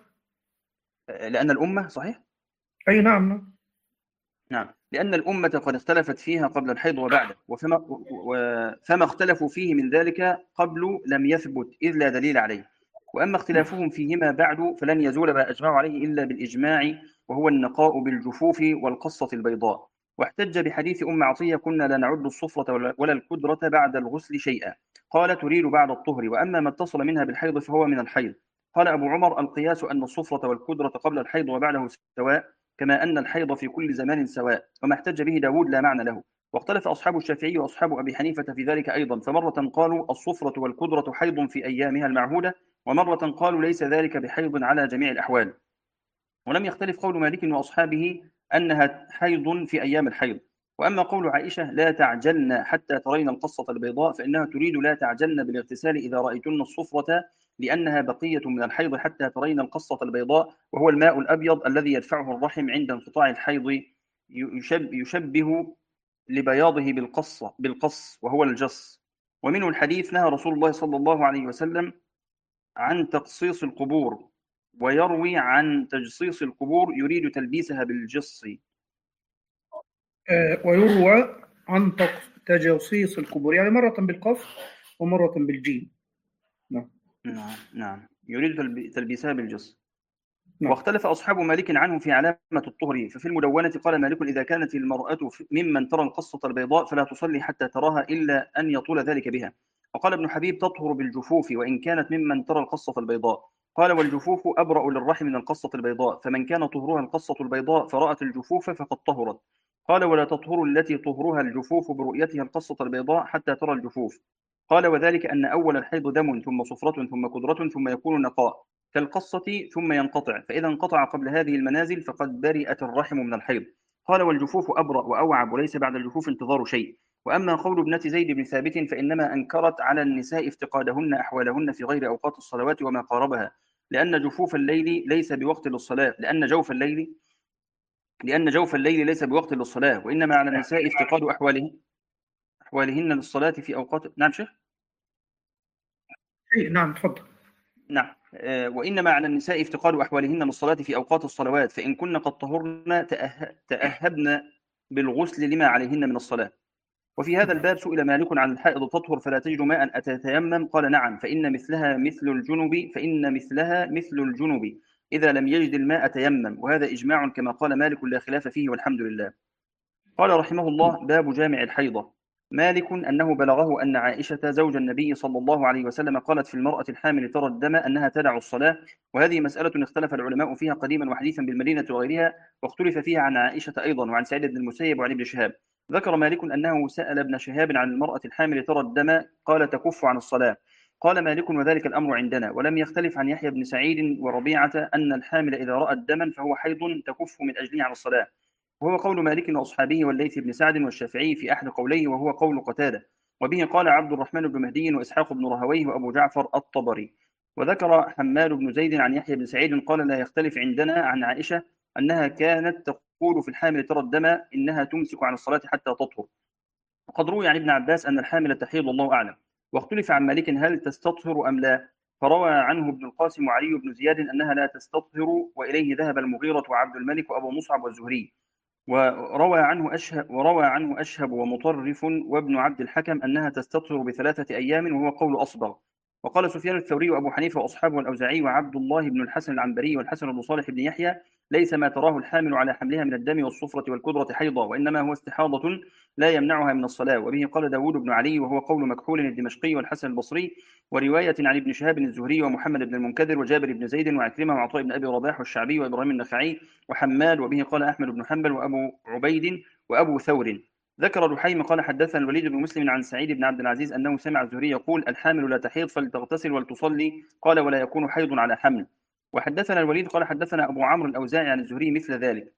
لأن الأمة صحيح؟ أي نعم نعم. نعم، لأن الأمة قد اختلفت فيها قبل الحيض وبعده، وفما, فما اختلفوا فيه من ذلك قبل لم يثبت إذ لا دليل عليه. وأما اختلافهم فيهما بعد فلن يزول ما أجمعوا عليه إلا بالإجماع، وهو النقاء بالجفوف والقصة البيضاء. واحتج بحديث أم عطية كنا لا نعد الصفرة ولا الكدرة بعد الغسل شيئا، قال تريد بعد الطهر، وأما ما اتصل منها بالحيض فهو من الحيض. قال أبو عمر القياس أن الصفرة والكدرة قبل الحيض وبعده سواء، كما أن الحيض في كل زمان سواء، وما احتج به داود لا معنى له. واختلف أصحاب الشافعي وأصحاب أبي حنيفة في ذلك أيضا، فمرة قالوا الصفرة والكدرة حيض في أيامها المعهودة، ومرة قالوا ليس ذلك بحيض على جميع الأحوال. ولم يختلف قول مالك وأصحابه أنها حيض في أيام الحيض. وأما قول عائشة لا تعجلن حتى ترين القصة البيضاء فإنها تريد لا تعجلن بالاغتسال إذا رأيتن الصفرة، لأنها بقية من الحيض حتى ترين القصة البيضاء، وهو الماء الأبيض الذي يدفعه الرحم عند انقطاع الحيض، يشب يشبه لبياضه بالقصة بالقص وهو الجص. ومنه الحديث: نهى رسول الله صلى الله عليه وسلم عن تقصيص القبور، ويروي عن تجصيص القبور يريد تلبيسها بالجص. آه، ويروى عن تق- تجصيص القبور، يعني مرة بالقاف ومرة بالجيم. نعم. نعم نعم، يريد تلبي- تلبيسها بالجص. نعم. واختلف أصحاب مالك عنه في علامة الطهر، ففي المدونة قال مالك: إذا كانت المرأة ممن ترى القصة البيضاء فلا تصلي حتى تراها إلا أن يطول ذلك بها. وقال ابن حبيب: تطهر بالجفوف وإن كانت ممن ترى القصة البيضاء. قال: والجفوف أبرأ للرحم من القصة البيضاء، فمن كان طهرها القصة البيضاء فرأت الجفوف فقد طهرت. قال: ولا تطهر التي طهرها الجفوف برؤيتها القصة البيضاء حتى ترى الجفوف. قال: وذلك أن أول الحيض دم ثم صفرة ثم كدرة ثم يكون نقاء كالقصة ثم ينقطع، فإذا انقطع قبل هذه المنازل فقد برئت الرحم من الحيض. قال: والجفوف أبرأ وأوعب، وليس بعد الجفوف انتظار شيء. وأما قول ابنة زيد بن ثابت فإنما أنكرت على النساء افتقادهن أحوالهن في غير أوقات الصلوات وما قاربها، لأن جفوف الليل ليس بوقت للصلاة لأن جوف الليل لأن جوف الليل ليس بوقت للصلاة، وإنما على النساء افتقاد أحوالهن أحوالهن للصلاة في أوقات. نعم شيخ. إيه، نعم تفضل. نعم. آه، وإنما على النساء افتقاد أحوالهن للصلاة في أوقات الصلوات، فإن كن قد طهرن تأه... تأهبن بالغسل لما عليهن من الصلاة. وفي هذا الباب سئل مالك عن الحائض تطهر فلا تجد ماء أتتيمم؟ قال: نعم، فإن مثلها مثل الجنب فإن مثلها مثل الجنب إذا لم يجد الماء تيمم، وهذا إجماع كما قال مالك لا خلاف فيه والحمد لله. قال رحمه الله: باب جامع الحيضة. مالك أنه بلغه أن عائشة زوج النبي صلى الله عليه وسلم قالت في المرأة الحامل ترى الدم أنها تدع الصلاة، وهذه مسألة اختلف العلماء فيها قديما وحديثا بالمدينة وغيرها، واختلف فيها عن عائشة أيضا وعن سعيد بن المسيب وعن ابن شهاب. ذكر مالك أنه سأل ابن شهاب عن المرأة الحامل ترى الدم قال: تكف عن الصلاة. قال مالك: وذلك الأمر عندنا. ولم يختلف عن يحيى بن سعيد وربيعة أن الحامل إذا رأت دما فهو حيض تكف من أجله عن الصلاة، وهو قول مالك وأصحابه والليث بن سعد والشافعي في أحد قوليه، وهو قول قتادة. وبه قال عبد الرحمن بن مهدي وإسحاق بن رهويه وأبو جعفر الطبري. وذكر حماد بن زيد عن يحيى بن سعيد قال: لا يختلف عندنا عن عائشة أنها كانت تقول في الحامل ترى الدم إنها تمسك عن الصلاة حتى تطهر. وقد روي عن ابن عباس أن الحامل تحيض، الله أعلم. واختلف عن مالك هل تستطهر أم لا، فروى عنه ابن القاسم وعلي بن زياد أنها لا تستطهر، وإليه ذهب المغيرة وعبد الملك وأبو مصعب والزهري. وروى عنه أشهب وروى عنه أشهب ومطرف وابن عبد الحكم أنها تستطهر بثلاثة أيام، وهو قول أصبغ. وقال سفيان الثوري وأبو حنيفة وأصحابه والأوزاعي وعبد الله بن الحسن العنبري والحسن بن صالح بن يحيى: ليس ما تراه الحامل على حملها من الدم والصفرة والكدرة حيضة، وإنما هو استحاضة لا يمنعها من الصلاة. وبه قال داود بن علي وهو قول مكحول الدمشقي والحسن البصري، ورواية عن ابن شهاب الزهري ومحمد بن المنكدر وجابر بن زيد وعكرمة وعطاء بن أبي رباح والشعبي وإبراهيم النخعي وحماد. وبه قال أحمد بن حنبل وأبو عبيد وأبو ثور. ذكر لحيم قال: حدثنا الوليد بن مسلم عن سعيد بن عبد العزيز أنه سمع الزهري يقول: الحامل لا تحيض فلتغتسل ولتصلي. قال: ولا يكون حيض على حمل. وحدثنا الوليد قال: حدثنا أبو عمرو الأوزاعي عن الزهري مثل ذلك.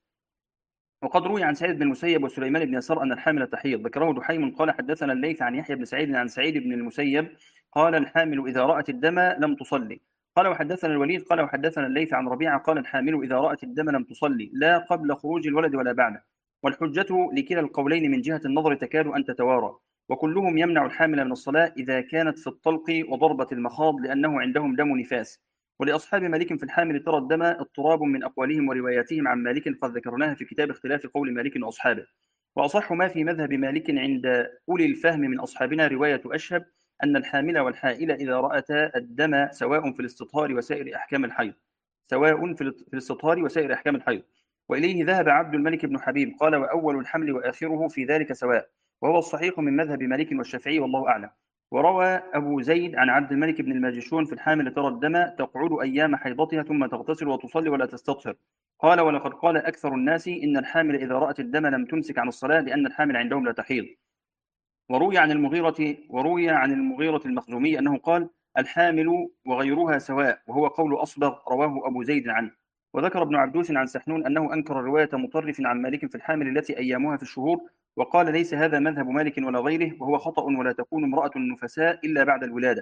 وقد روي عن سعيد بن المسيب وسليمان بن يسار أن الحامل تحيض. ذكره دحيم قال: حدثنا الليث عن يحيى بن سعيد عن سعيد بن المسيب قال: الحامل إذا رأت الدم لم تصلي. قال: وحدثنا الوليد قال: وحدثنا الليث عن ربيعة قال: الحامل إذا رأت الدم لم تصلي، لا قبل خروج الولد ولا بعده. والحجة لكلا القولين من جهة النظر تكاد أن تتوارى، وكلهم يمنع الحامل من الصلاة إذا كانت في الطلق وضربة المخاض، لأنه عندهم دم نفاس. ولأصحاب مالك في الحامل ترى الدم اضطراب من أقوالهم ورواياتهم عن مالك قد ذكرناها في كتاب اختلاف قول مالك وأصحابه. وأصح ما في مذهب مالك عند أولي الفهم من أصحابنا رواية أشهب أن الحامل والحائل إذا رأتا الدم سواء في الاستطهار وسائر أحكام الحيض سواء في الاستطهار وسائر أحكام الحيض. وإليه ذهب عبد الملك بن حبيب قال: وأول الحمل وآخره في ذلك سواء، وهو الصحيح من مذهب مالك والشافعي والله أعلم. وروى أبو زيد عن عبد الملك بن الماجشون في الحامل ترى الدم تقعد أيام حيضتها ثم تغتسل وتصلي ولا تستطهر. قال: ولقد قال أكثر الناس إن الحامل إذا رأت الدم لم تمسك عن الصلاة لأن الحامل عندهم لا تحيض. وروي عن المغيرة وروي عن المغيرة المخزومي أنه قال: الحامل وغيرها سواء، وهو قول أصبغ رواه أبو زيد عنه. وذكر ابن عبدوس عن سحنون أنه أنكر رواية مطرف عن مالك في الحامل التي أيامها في الشهور، وقال: ليس هذا مذهب مالك ولا غيره، وهو خطأ، ولا تكون امرأة النفساء إلا بعد الولادة.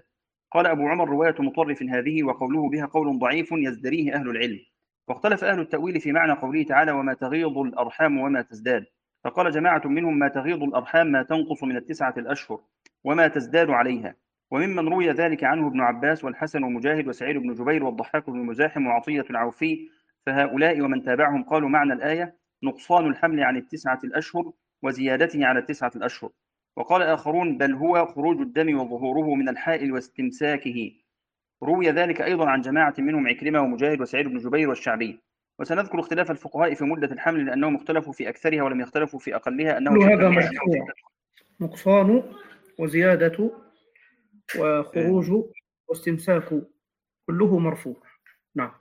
قال أبو عمر: رواية مطرف هذه، وقوله بها قول ضعيف يزدريه أهل العلم. واختلف أهل التأويل في معنى قوله تعالى: وما تغيض الأرحام وما تزداد. فقال جماعة منهم: ما تغيض الأرحام ما تنقص من التسعة الأشهر وما تزداد عليها. وممن روي ذلك عنه ابن عباس والحسن ومجاهد وسعيد بن جبير والضحاك بن مزاحم وعطية العوفي. فهؤلاء ومن تابعهم قالوا معنى الآية نقصان الحمل عن التسعة الأشهر وزيادته على التسعة الأشهر. وقال آخرون: بل هو خروج الدم وظهوره من الحائل واستمساكه. روي ذلك أيضا عن جماعة منهم عكرمة ومجاهد وسعيد بن جبير والشعبي. وسنذكر اختلاف الفقهاء في مدة الحمل لأنهم اختلفوا في أكثرها ولم يختلفوا في أقلها أنه كل هذا ستة أشهر. مرفوع، نقصان وزيادة وخروج واستمساك كله مرفوع. نعم.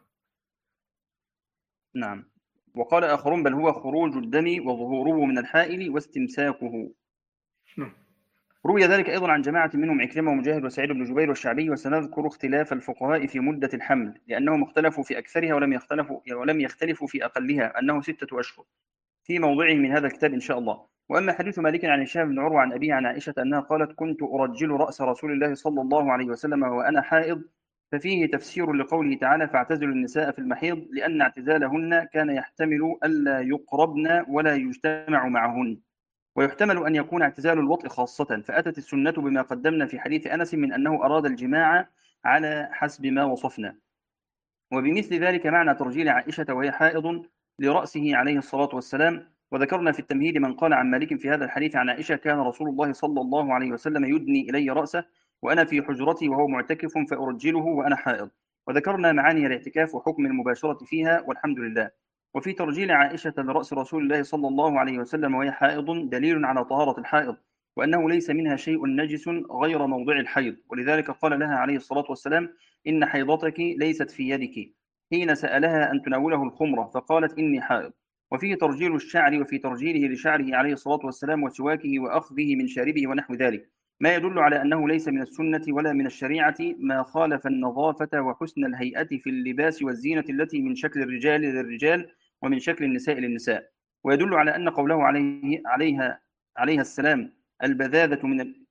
نعم. وقال آخرون: بل هو خروج الدم وظهوره من الحائل واستمساكه. نعم. روي ذلك أيضا عن جماعة منهم عكرمة ومجاهد وسعيد بن جبير والشعبي. وسنذكر اختلاف الفقهاء في مدة الحمل لأنهم اختلفوا في أكثرها ولم يختلفوا ولم يختلفوا في أقلها أنه ستة أشهر في موضعه من هذا الكتاب إن شاء الله. وأما حديث مالك عن هشام بن عروة عن أبيه عن عائشة أنها قالت: كنت أرجل رأس رسول الله صلى الله عليه وسلم وأنا حائض، ففيه تفسير لقوله تعالى: فاعتزلوا النساء في المحيض، لأن اعتزالهن كان يحتمل ألا يقربن ولا يجتمع معهن، ويحتمل أن يكون اعتزال الوطء خاصة، فأتت السنة بما قدمنا في حديث أنس من أنه أراد الجماع على حسب ما وصفنا. وبمثل ذلك معنى ترجيل عائشة وهي حائض لرأسه عليه الصلاة والسلام. وذكرنا في التمهيد من قال عن مالك في هذا الحديث عن عائشة: كان رسول الله صلى الله عليه وسلم يدني إلي رأسه وأنا في حجرتي وهو معتكف فأرجله وأنا حائض. وذكرنا معاني الاعتكاف وحكم المباشرة فيها والحمد لله. وفي ترجيل عائشة لرأس رسول الله صلى الله عليه وسلم وهي حائض دليل على طهارة الحائض، وأنه ليس منها شيء نجس غير موضع الحيض، ولذلك قال لها عليه الصلاة والسلام: إن حيضتك ليست في يدك، حين سألها أن تناوله الخمرة فقالت: إني حائض. وفيه ترجيل الشعر وفي ترجيله لشعره عليه الصلاة والسلام وسواكه وأخذه من شاربه ونحو ذلك، ما يدل على أنه ليس من السنة ولا من الشريعة ما خالف النظافة وحسن الهيئة في اللباس والزينة التي من شكل الرجال للرجال ومن شكل النساء للنساء. ويدل على أن قوله عليه عليها عليها السلام البذاذة من ال...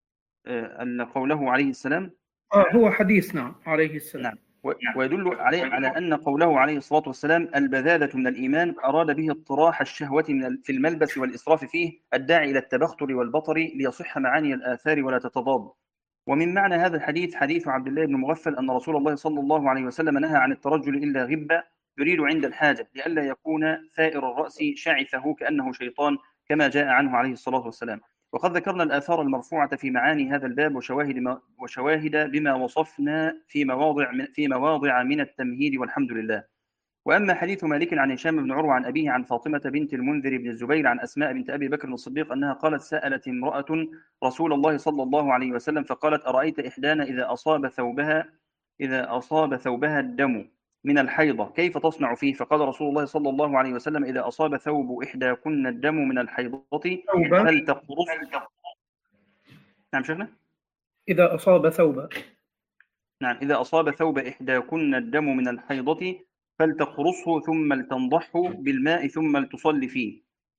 أن قوله عليه السلام آه هو حديث نعم عليه السلام. نعم. ويدل عليه على أن قوله عليه الصلاة والسلام البذاذة من الإيمان أراد به اطراح الشهوة من في الملبس والإسراف فيه الداعي إلى التبختر والبطر ليصح معاني الآثار ولا تتضاد. ومن معنى هذا الحديث حديث عبد الله بن مغفل أن رسول الله صلى الله عليه وسلم نهى عن الترجل إلا غبة يريد عند الحاجة لئلا يكون ثائر الرأس شعثه كأنه شيطان كما جاء عنه عليه الصلاة والسلام. وقد ذكرنا الآثار المرفوعة في معاني هذا الباب وشواهد, ما وشواهد بما وصفنا في مواضع من, في مواضع من التمهيد والحمد لله. وأما حديث مالك عن هشام بن عروة عن أبيه عن فاطمة بنت المنذر بن الزبير عن أسماء بنت أبي بكر الصديق أنها قالت: سألت امرأة رسول الله صلى الله عليه وسلم فقالت: أرأيت إحدانا إذا أصاب ثوبها إذا أصاب ثوبها الدم من الحيضة كيف تصنع فيه؟ فقال رسول الله صلى الله عليه وسلم: إذا أصاب ثوب إحداكن الدم من الحيضة فلتقرص. نعم شيخنا. إذا أصاب ثوبا نعم إذا أصاب ثوب إحداكن الدم من الحيضة فلتقرصه ثم لتنضحه بالماء ثم لتصلي فيه.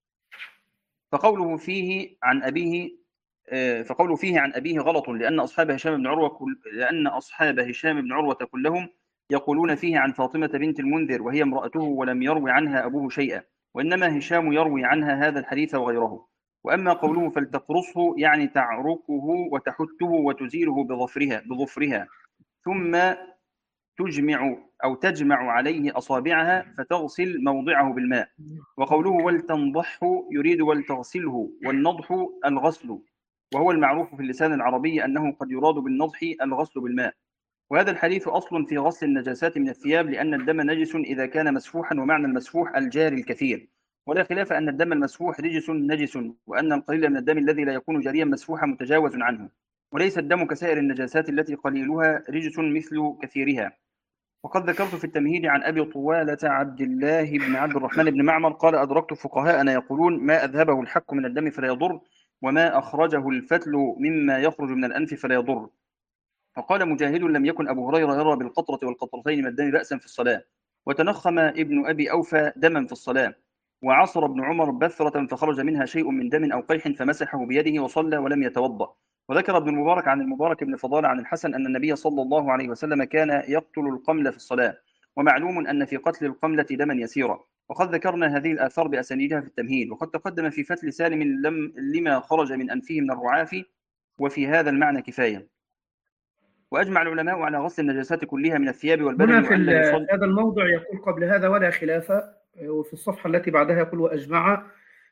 فقوله فيه عن أبيه فقوله فيه عن أبيه غلط لأن أصحاب هشام بن عروة كل لأن أصحاب هشام بن عروة كلهم يقولون فيه عن فاطمة بنت المنذر وهي امرأته ولم يروي عنها أبوه شيئا، وإنما هشام يروي عنها هذا الحديث وغيره. وأما قوله فلتقرصه يعني تعركه وتحته وتزيله بظفرها بظفرها ثم تجمع أو تجمع عليه أصابعها فتغسل موضعه بالماء. وقوله ولتنضحه يريد ولتغسله، والنضح الغسل، وهو المعروف في اللسان العربي أنه قد يراد بالنضح الغسل بالماء. وهذا الحديث أصل في غسل النجاسات من الثياب لأن الدم نجس إذا كان مسفوحا، ومعنى المسفوح الجاري الكثير، ولا خلاف أن الدم المسفوح رجس نجس، وأن القليل من الدم الذي لا يكون جاريا مسفوحا متجاوز عنه، وليس الدم كسائر النجاسات التي قليلها رجس مثل كثيرها. وقد ذكرت في التمهيد عن أبي طوالة عبد الله بن عبد الرحمن بن معمر قال: أدركت فقهاءنا يقولون ما أذهبه الحك من الدم فلا يضر، وما أخرجه الفتل مما يخرج من الأنف فلا يضر. فقال مجاهد: لم يكن أبو هريرة يرى بالقطرة والقطرتين من الدم بأسا في الصلاة. وتنخم ابن أبي أوفى دما في الصلاة. وعصر ابن عمر بثرة فخرج منها شيء من دم أو قيح فمسحه بيده وصلى ولم يتوضأ. وذكر ابن المبارك عن المبارك بن فضالة عن الحسن أن النبي صلى الله عليه وسلم كان يقتل القمل في الصلاة، ومعلوم أن في قتل القملة دما يسيرا. وقد ذكرنا هذه الآثار بأسانيدها في التمهيد، وقد تقدم في فتل سالم لم لما خرج من أنفه من الرعاف، وفي هذا المعنى كفاية. وأجمع العلماء على غسل النجاسات كلها من الثياب والبدن هنا في وأن لا يصلي. هذا الموضع يقول قبل هذا ولا خلاف، وفي الصفحة التي بعدها يقول وأجمع،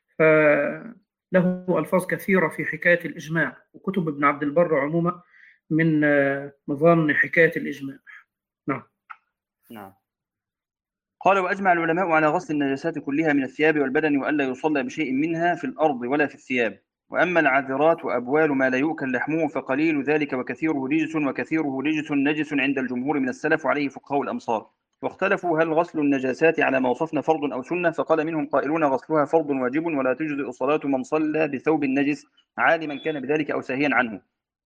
فله ألفاظ كثيرة في حكاية الإجماع، وكتب ابن عبد البر عموما من نظام حكاية الإجماع. نعم. نعم. قال وأجمع العلماء على غسل النجاسات كلها من الثياب والبدن وأن لا يصلى بشيء منها في الأرض ولا في الثياب. وأما العذرات وأبوال ما لا يؤكل لحمه فقليل ذلك وكثيره رجس، وكثيره رجس نجس عند الجمهور من السلف وعليه فقهاء الأمصار. واختلفوا هل غسل النجاسات على ما وصفنا فرض أو سنة، فقال منهم قائلون غسلها فرض واجب ولا تجزئ صلاة من صلى بثوب النجس عالما كان بذلك أو ساهيا عنه.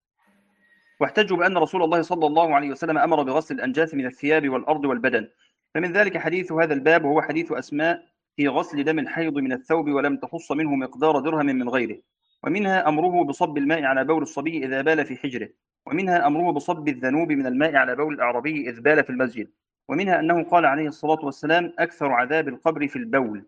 واحتجوا بأن رسول الله صلى الله عليه وسلم أمر بغسل الأنجاس من الثياب والأرض والبدن، فمن ذلك حديث هذا الباب وهو حديث أسماء في غسل دم الحيض من الثوب ولم تخص منه مقدار درهم من غيره. ومنها أمره بصب الماء على بول الصبي إذا بال في حجره. ومنها أمره بصب الذنوب من الماء على بول الأعرابي إذ بال في المسجد. ومنها أنه قال عليه الصلاة والسلام أكثر عذاب القبر في البول.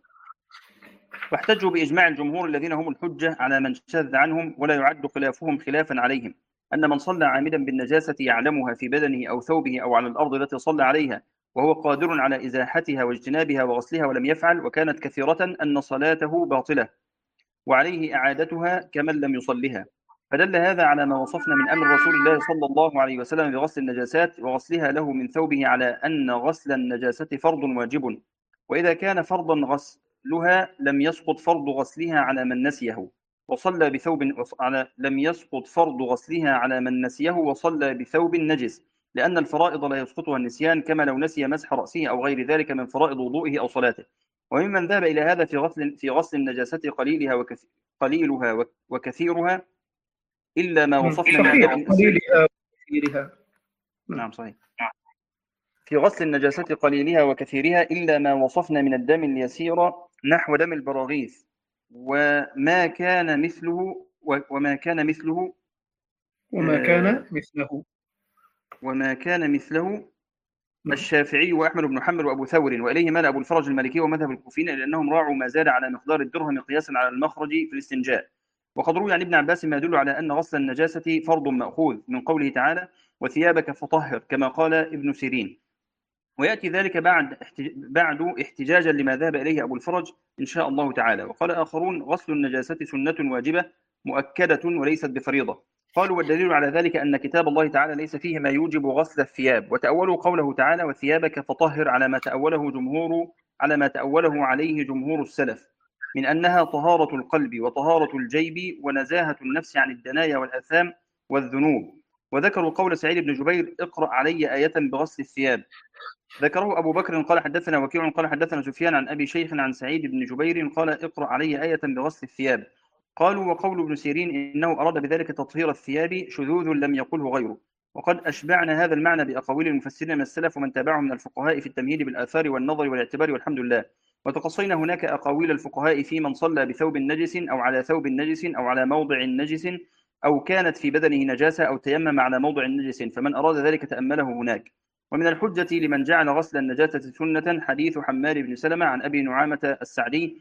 واحتجوا بإجماع الجمهور الذين هم الحجة على من شذ عنهم ولا يعد خلافهم خلافا عليهم، أن من صلى عامدا بالنجاسة يعلمها في بدنه أو ثوبه أو على الأرض التي صلى عليها وهو قادر على إزاحتها واجتنابها وغسلها ولم يفعل وكانت كثيرة أن صلاته باطلة وعليه إعادتها كمن لم يصلها. فدل هذا على ما وصفنا من أمر رسول الله صلى الله عليه وسلم بغسل النجاسات وغسلها له من ثوبه على أن غسل النجاسة فرض واجب، وإذا كان فرضا غسلها لم يسقط فرض غسلها على من نسيه وصلى بثوب على لم يسقط فرض غسلها على من نسيه وصلى بثوب نجس، لأن الفرائض لا يسقطها النسيان كما لو نسي مسح رأسه أو غير ذلك من فرائض وضوئه أو صلاته. وممن ذهب إلى هذا في غسل في غسل النجاسة قليلها وكث... قليلها وكثيرها إلا ما وصفنا من الدم قليلها وكثيرها. نعم صحيح. في غسل النجاسة قليلها وكثيرها إلا ما وصفنا من الدم اليسير نحو دم البراغيث وما كان مثله وما كان مثله وما كان مثله وما كان مثله الشافعي وأحمد بن حنبل وأبو ثور، وإليه مال أبو الفرج المالكي ومذهب الكوفيين لأنهم راعوا ما زاد على مقدار الدرهم قياسا على المخرج في الاستنجاء. وقد روي عن ابن عباس ما يدل على أن غسل النجاسة فرض مأخوذ من قوله تعالى وثيابك فطهر كما قال ابن سيرين، ويأتي ذلك بعد بعد احتجاجا لما ذهب إليه أبو الفرج إن شاء الله تعالى. وقال آخرون غسل النجاسة سنة واجبة مؤكدة وليست بفريضة. قالوا والدليل على ذلك أن كتاب الله تعالى ليس فيه ما يوجب غسل الثياب، وتأولوا قوله تعالى وثيابك فطهر على ما تأوله جمهور على ما تأوله عليه جمهور السلف من أنها طهارة القلب وطهارة الجيب ونزاهة النفس عن الدنايا والآثام والذنوب. وذكروا قول سعيد بن جبير اقرأ علي آية بغسل الثياب. ذكره أبو بكر قال حدثنا وكيع قال حدثنا سفيان عن أبي شيخ عن سعيد بن جبير قال اقرأ علي آية بغسل الثياب. قالوا وقول ابن سيرين إنه أراد بذلك تطهير الثياب شذوذ لم يقله غيره. وقد أشبعنا هذا المعنى بأقاويل المفسرين من السلف ومن تابعهم من الفقهاء في التمهيد بالآثار والنظر والاعتبار والحمد لله. وتقصينا هناك أقاويل الفقهاء في من صلى بثوب نجس أو على ثوب نجس أو على موضع نجس أو كانت في بدنه نجاسة أو تيمم على موضع نجس، فمن أراد ذلك تأمله هناك. ومن الحجة لمن جعل غسل النجاسة سنة حديث حماد بن سلمة عن أبي نعامة السعدي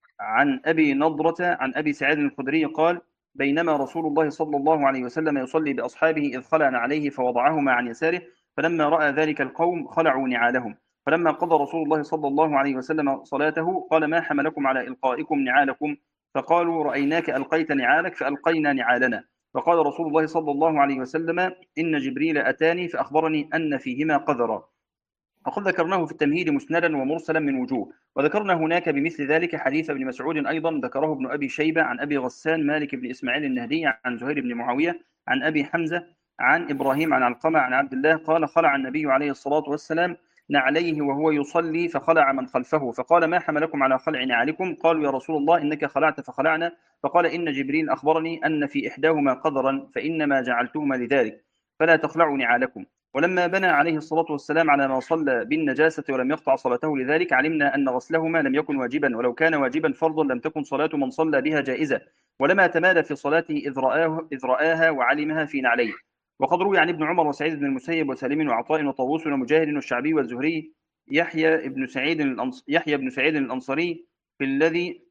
عن أبي نضرة عن أبي سعيد الخدري قال بينما رسول الله صلى الله عليه وسلم يصلي بأصحابه إذ خلع عليه فوضعهما عن يساره، فلما رأى ذلك القوم خلعوا نعالهم، فلما قضى رسول الله صلى الله عليه وسلم صلاته قال ما حملكم على إلقائكم نعالكم؟ فقالوا رأيناك ألقيت نعالك فألقينا نعالنا. فقال رسول الله صلى الله عليه وسلم إن جبريل أتاني فأخبرني أن فيهما قذرا. وقد ذكرناه في التمهيد مسندا ومرسلا من وجوه. وذكرنا هناك بمثل ذلك حديث ابن مسعود أيضا ذكره ابن أبي شيبة عن أبي غسان مالك بن إسماعيل النهدي عن زهير بن معاوية عن أبي حمزة عن إبراهيم عن علقمة عن عبد الله قال خلع النبي عليه الصلاة والسلام نعليه وهو يصلي فخلع من خلفه، فقال ما حملكم على خلع نعالكم؟ قالوا يا رسول الله إنك خلعت فخلعنا. فقال إن جبريل أخبرني أن في إحداهما قذرا فإنما جعلتهما لذلك فلا تخلعوا نعالكم. ولما بنى عليه الصلاة والسلام على ما صلى بالنجاسة ولم يقطع صلاته لذلك، علمنا أن غسلهما لم يكن واجبا، ولو كان واجبا فرضا لم تكن صلاة من صلى بها جائزة، ولما تمادى في صلاته إذ رآه إذ رآها وعلمها في نعليه. وقد روي عن ابن عمر وسعيد بن المسيب وسالم وعطاء وطاووس ومجاهد والشعبي والزهري يحيى بن سعيد الأنص... يحيى بن سعيد الأنصاري في الذي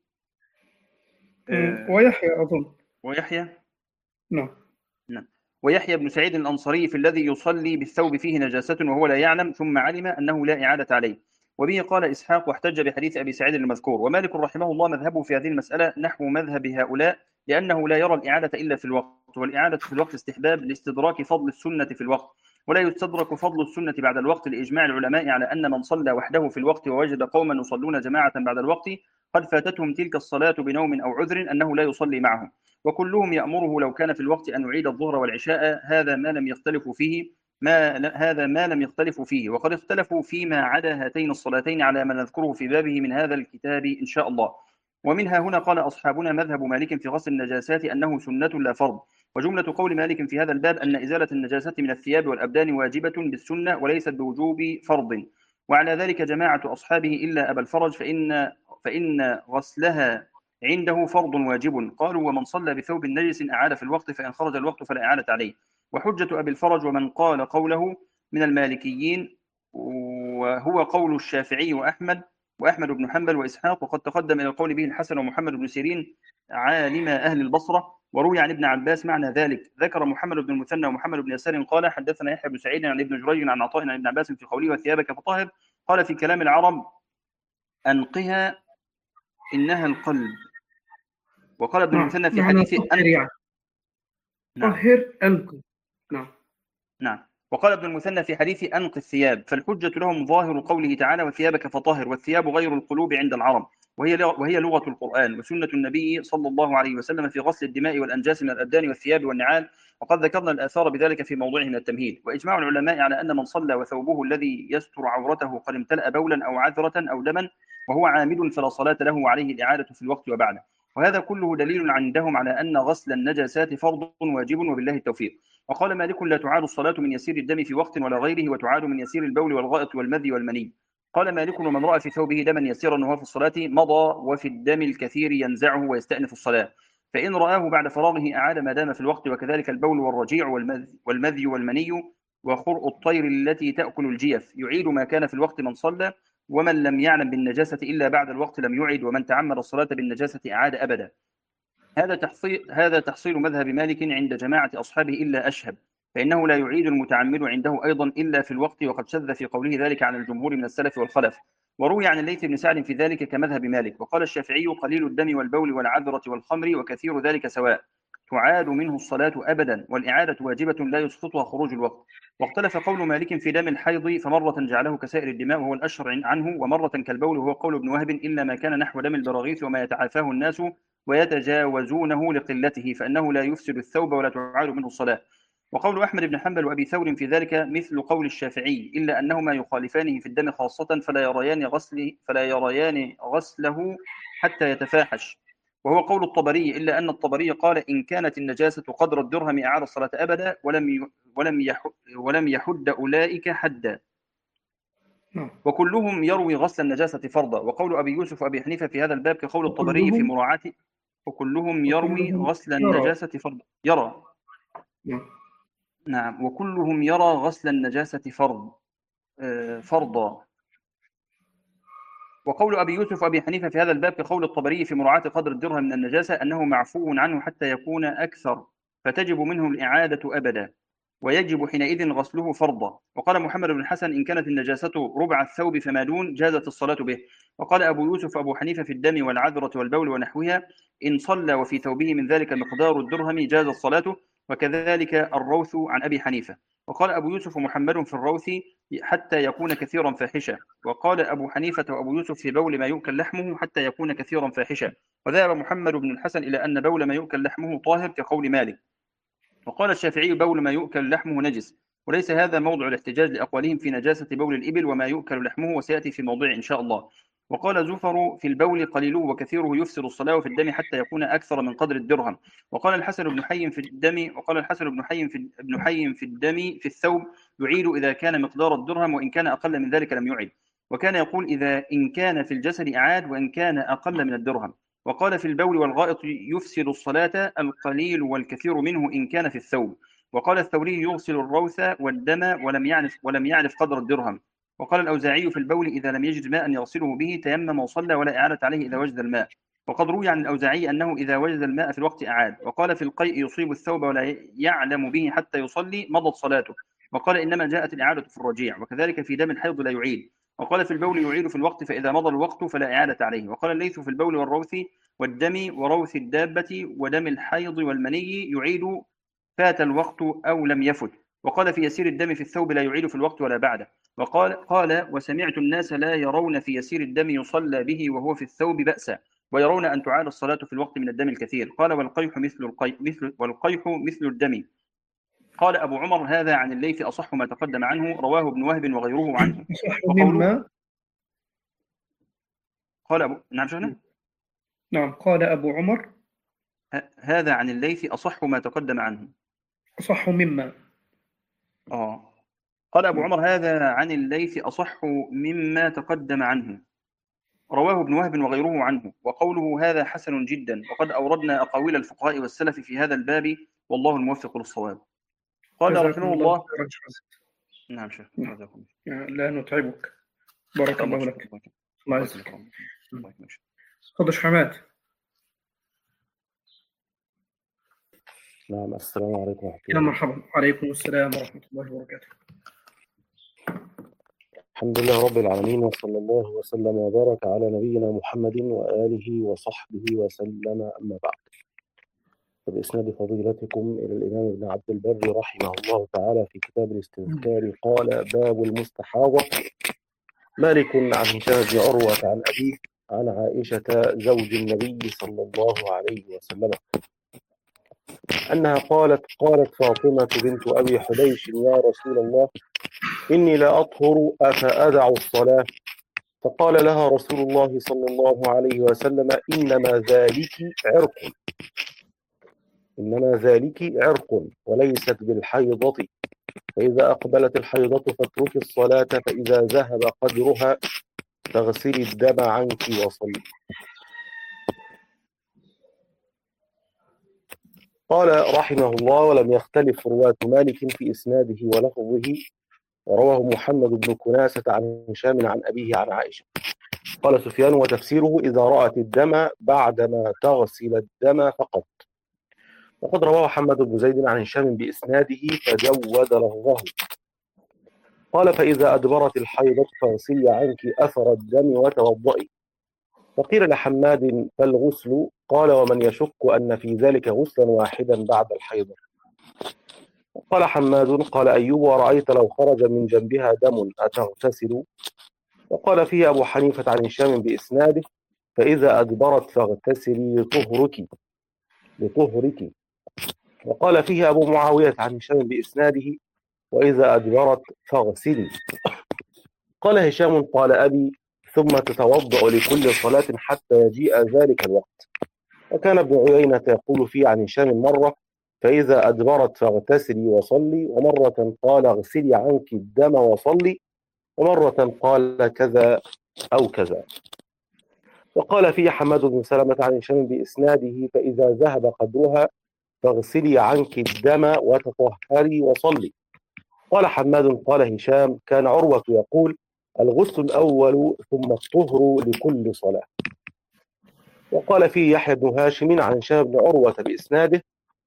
مم. آه... ويحيى أظن. ويحيى نعم. نعم. ويحيى بن سعيد الأنصاري في الذي يصلي بالثوب فيه نجاسة وهو لا يعلم ثم علم أنه لا إعادة عليه. وبه قال إسحاق واحتج بحديث أبي سعيد المذكور. ومالك رحمه الله مذهبه في هذه المسألة نحو مذهب هؤلاء، لأنه لا يرى الإعادة إلا في الوقت، والإعادة في الوقت استحباب لاستدراك فضل السنة في الوقت، ولا يستدرك فضل السنة بعد الوقت لإجماع العلماء على أن من صلى وحده في الوقت ووجد قوما يصلون جماعة بعد الوقت قد فاتتهم تلك الصلاة بنوم أو عذر أنه لا يصلي معهم، وكلهم يأمره لو كان في الوقت أن يعيد الظهر والعشاء. هذا ما لم يختلفوا فيه ما هذا ما لم يختلفوا فيه وقد اختلفوا فيما عدا هاتين الصلاتين على ما نذكره في بابه من هذا الكتاب إن شاء الله. ومنها هنا قال أصحابنا مذهب مالك في غسل النجاسات أنه سنة لا فرض. وجملة قول مالك في هذا الباب أن إزالة النجاسة من الثياب والأبدان واجبة بالسنة وليست بوجوب فرض. وعلى ذلك جماعة أصحابه إلا أبا الفرج فإن فإن غسلها عنده فرض واجب. قالوا ومن صلى بثوب نجس أعاد في الوقت فإن خرج الوقت فلا إعادة عليه. وحجة أبي الفرج ومن قال قوله من المالكيين وهو قول الشافعي وأحمد وأحمد بن حنبل وإسحاق، وقد تقدم إلى القول به الحسن ومحمد بن سيرين عالم أهل البصرة. وروي عن ابن عباس معنى ذلك. ذكر محمد بن المثنى ومحمد بن يسار قال حدثنا يحيى بن سعيد عن ابن جريج عن عطاء عن ابن عباس في قوله وثيابك فطهر، قال في كلام العرب أنقها إنها القلب. وقال ابن المثنى في حديث أن يعني. نعم. طهر أنقذ. نعم. نعم. وقال ابن المثنى في حديث أنق الثياب. فالحجة لهم ظاهر قوله تعالى وثيابك فطهر، والثياب غير القلوب عند العرب، وهي وهي لغة القرآن وسنة النبي صلى الله عليه وسلم في غسل الدماء والأنجاس من الأبدان والثياب والنعال، وقد ذكرنا الآثار بذلك في موضوعه من التمهيد. وإجماع العلماء على أن من صلى وثوبه الذي يستر عورته قد امتلأ بولا أو عذرة أو دما وهو عامد فلا صلاة له وعليه الإعادة في الوقت وبعده. وهذا كله دليل عندهم على أن غسل النجاسات فرض واجب وبالله التوفيق. وقال مالك لا تعاد الصلاة من يسير الدم في وقت ولا غيره، وتعاد من يسير البول والغائط والمذي والمني. قال مالك ومن رأى في ثوبه دما يسيرا وهو في الصلاة مضى وفي الدم الكثير ينزعه ويستأنف الصلاة، فإن رآه بعد فراغه أعاد ما دام في الوقت. وكذلك البول والرجيع والمذي والمني وخرء الطير التي تأكل الجيف يعيد ما كان في الوقت من صلى. ومن لم يعلم بالنجاسة إلا بعد الوقت لم يعد، ومن تعمد الصلاة بالنجاسة أعاد أبدا. هذا تحصيل هذا تحصيل مذهب مالك عند جماعة أصحابه إلا أشهب، فإنه لا يعيد المتعمد عنده أيضا إلا في الوقت، وقد شذ في قوله ذلك عن الجمهور من السلف والخلف. وروي عن الليث بن سعد في ذلك كمذهب مالك. وقال الشافعي قليل الدم والبول والعذرة والخمر وكثير ذلك سواء، تعاد منه الصلاة أبدا، والإعادة واجبة لا يسقطها خروج الوقت. واختلف قول مالك في دم الحيض، فمرة جعله كسائر الدماء وهو الأشهر عنه، ومرة كالبول وهو قول ابن وهب إلا ما كان نحو دم البراغيث وما يتعافاه الناس ويتجاوزونه لقلته فإنه لا يفسد الثوب ولا تعاد منه الصلاة. وقول أحمد بن حنبل وأبي ثور في ذلك مثل قول الشافعي إلا أنهما يخالفانه في الدم خاصة، فلا يريان غسله فلا يريان غسله حتى يتفاحش، وهو قول الطبري إلا أن الطبري قال إن كانت النجاسة قدر الدرهم أعاد الصلاة أبدا ولم ولم يحد ولم يحد أولئك حدا. وكلهم يروي غسل النجاسة فرضا. وقول أبي يوسف وأبي حنيفة في هذا الباب كقول الطبري في مراعاة وكلهم يروي غسل النجاسة فرضا يرى نعم وكلهم يرى غسل النجاسة فرض فرضا. وقول أبي يوسف وأبي حنيفة في هذا الباب كقول الطبري في مراعاة قدر الدرهم من النجاسة أنه معفو عنه حتى يكون أكثر فتجب منه الإعادة أبدا، ويجب حينئذ غسله فرضا. وقال محمد بن الحسن إن كانت النجاسة ربع الثوب فما دون جازت الصلاة به. وقال أبو يوسف وأبو حنيفة في الدم والعذرة والبول ونحوها إن صلى وفي ثوبه من ذلك مقدار الدرهم جازت صلاته، وكذلك الروث عن أبي حنيفة. وقال أبو يوسف ومحمد في الروث حتى يكون كثيرا فاحشا. وقال أبو حنيفة وأبو يوسف في بول ما يؤكل لحمه حتى يكون كثيرا فاحشا. وذهب محمد بن الحسن إلى أن بول ما يؤكل لحمه طاهر كقول مالك. وقال الشافعي بول ما يؤكل لحمه نجس، وليس هذا موضع الاحتجاج لأقوالهم في نجاسة بول الإبل وما يؤكل لحمه، وسيأتي في موضوع إن شاء الله. وقال زفر في البول قليله وكثيره يفسد الصلاة وفي الدم حتى يكون أكثر من قدر الدرهم. وقال الحسن بن حي في الدم وقال الحسن بن حي في ابن حي في الدم في الثوب يعيد إذا كان مقدار الدرهم، وإن كان أقل من ذلك لم يعد. وكان يقول إذا إن كان في الجسد أعاد وإن كان أقل من الدرهم. وقال في البول والغائط يفسد الصلاة القليل والكثير منه إن كان في الثوب. وقال الثوري يغسل الروث والدم ولم يعرف ولم يعرف قدر الدرهم. وقال الأوزاعي في البول إذا لم يجد ماء يغسله به تيمم وصلى ولا إعادة عليه إذا وجد الماء. وقد روي عن الأوزاعي أنه إذا وجد الماء في الوقت أعاد. وقال في القيء يصيب الثوب ولا يعلم به حتى يصلي مضت صلاته. وقال إنما جاءت الإعادة في الرجيع. وكذلك في دم الحيض لا يعيد. وقال في البول يعيد في الوقت فإذا مضى الوقت فلا إعادة عليه. وقال الليث في البول والروث والدم وروث الدابة ودم الحيض والمني يعيد فات الوقت أو لم يفت. وقال في يسير الدم في الثوب لا يعيد في الوقت ولا بعده. وقال قال وسمعت الناس لا يرون في يسير الدم يصلى به وهو في الثوب بأسا، ويرون أن تعاد الصلاة في الوقت من الدم الكثير. قال والقيح مثل القيح مثل والقيح مثل الدم. قال أبو عمر هذا عن الليث أصح ما تقدم عنه، رواه ابن وهب وغيره عنه. أصح مما قال أبو نعم شهنا نعم قال أبو عمر هذا عن الليث أصح ما تقدم عنه. أصح مما آه قال أبو عمر هذا عن الليث أصح مما تقدم عنه، رواه ابن وهب وغيره عنه. وقوله هذا حسن جدا. وقد أوردنا أقاويل الفقهاء والسلف في هذا الباب والله الموفق للصواب. قال رحمه الله نعم شيخ لا نتعبك، بارك الله لك. الله يسلمك. تفضل حماد. نعم السلام عليكم ورحمة الله. يا مرحبا. وعليكم السلام ورحمة الله وبركاته. الحمد لله رب العالمين، وصلى الله وسلم وبارك على نبينا محمد وآله وصحبه وسلم. أما بعد، بإسناد فضيلتكم إلى الإمام ابن عبد البر رحمه الله تعالى في كتاب الاستذكار قال باب المستحاضة. مالك عن هشام بن عروة عن أبيه عن عائشة زوج النبي صلى الله عليه وسلم أنها قالت قالت فاطمة بنت أبي حبيش يا رسول الله إني لا أطهر أفأدع الصلاة؟ فقال لها رسول الله صلى الله عليه وسلم إنما ذلك عرق إنما ذلك عرق وليست بالحيضة، فإذا أقبلت الحيضة فاتركي الصلاة، فإذا ذهب قدرها فاغسلي الدم عنك وصلي. قال رحمه الله ولم يختلف رواة مالك في إسناده ولفظه، ورواه محمد بن كناسة عن هشام عن أبيه عن عائشة. قال سفيان وتفسيره إذا رأت الدم بعدما تغسل الدم فقط. وقد رواه حماد بن زيد عن هشام بإسناده فجود لفظه. قال فإذا أدبرت الحيضة فاغسلي عنك أثر الدم وتوضئي. فقيل لحماد فالغسل؟ قال ومن يشك أن في ذلك غسلا واحدا بعد الحيضة. قال حماد قال أيوب ورأيت لو خرج من جنبها دم أتغتسل؟ وقال فيه أبو حنيفة عن هشام بإسناده فإذا أدبرت فاغتسلي لطهرك لطهرك. وقال فيه أبو معاوية عن هشام بإسناده وإذا أدبرت فاغسلي. قال هشام قال أبي ثم تتوضأ لكل صلاة حتى يجيء ذلك الوقت. وكان ابن عيينة يقول فيه عن هشام مرة فإذا أدبرت فاغتسلي وصلي، ومرة قال اغسلي عنك الدم وصلي، ومرة قال كذا أو كذا. وقال فيه حماد بن سلمة عن هشام بإسناده فإذا ذهب قدرها فاغسلي عنك الدم وتطهري وصلي. قال حماد قال هشام كان عروة يقول الغسل الأول ثم الطهر لكل صلاة. وقال فيه يحيى بن هاشم عن هشام بن عروة بإسناده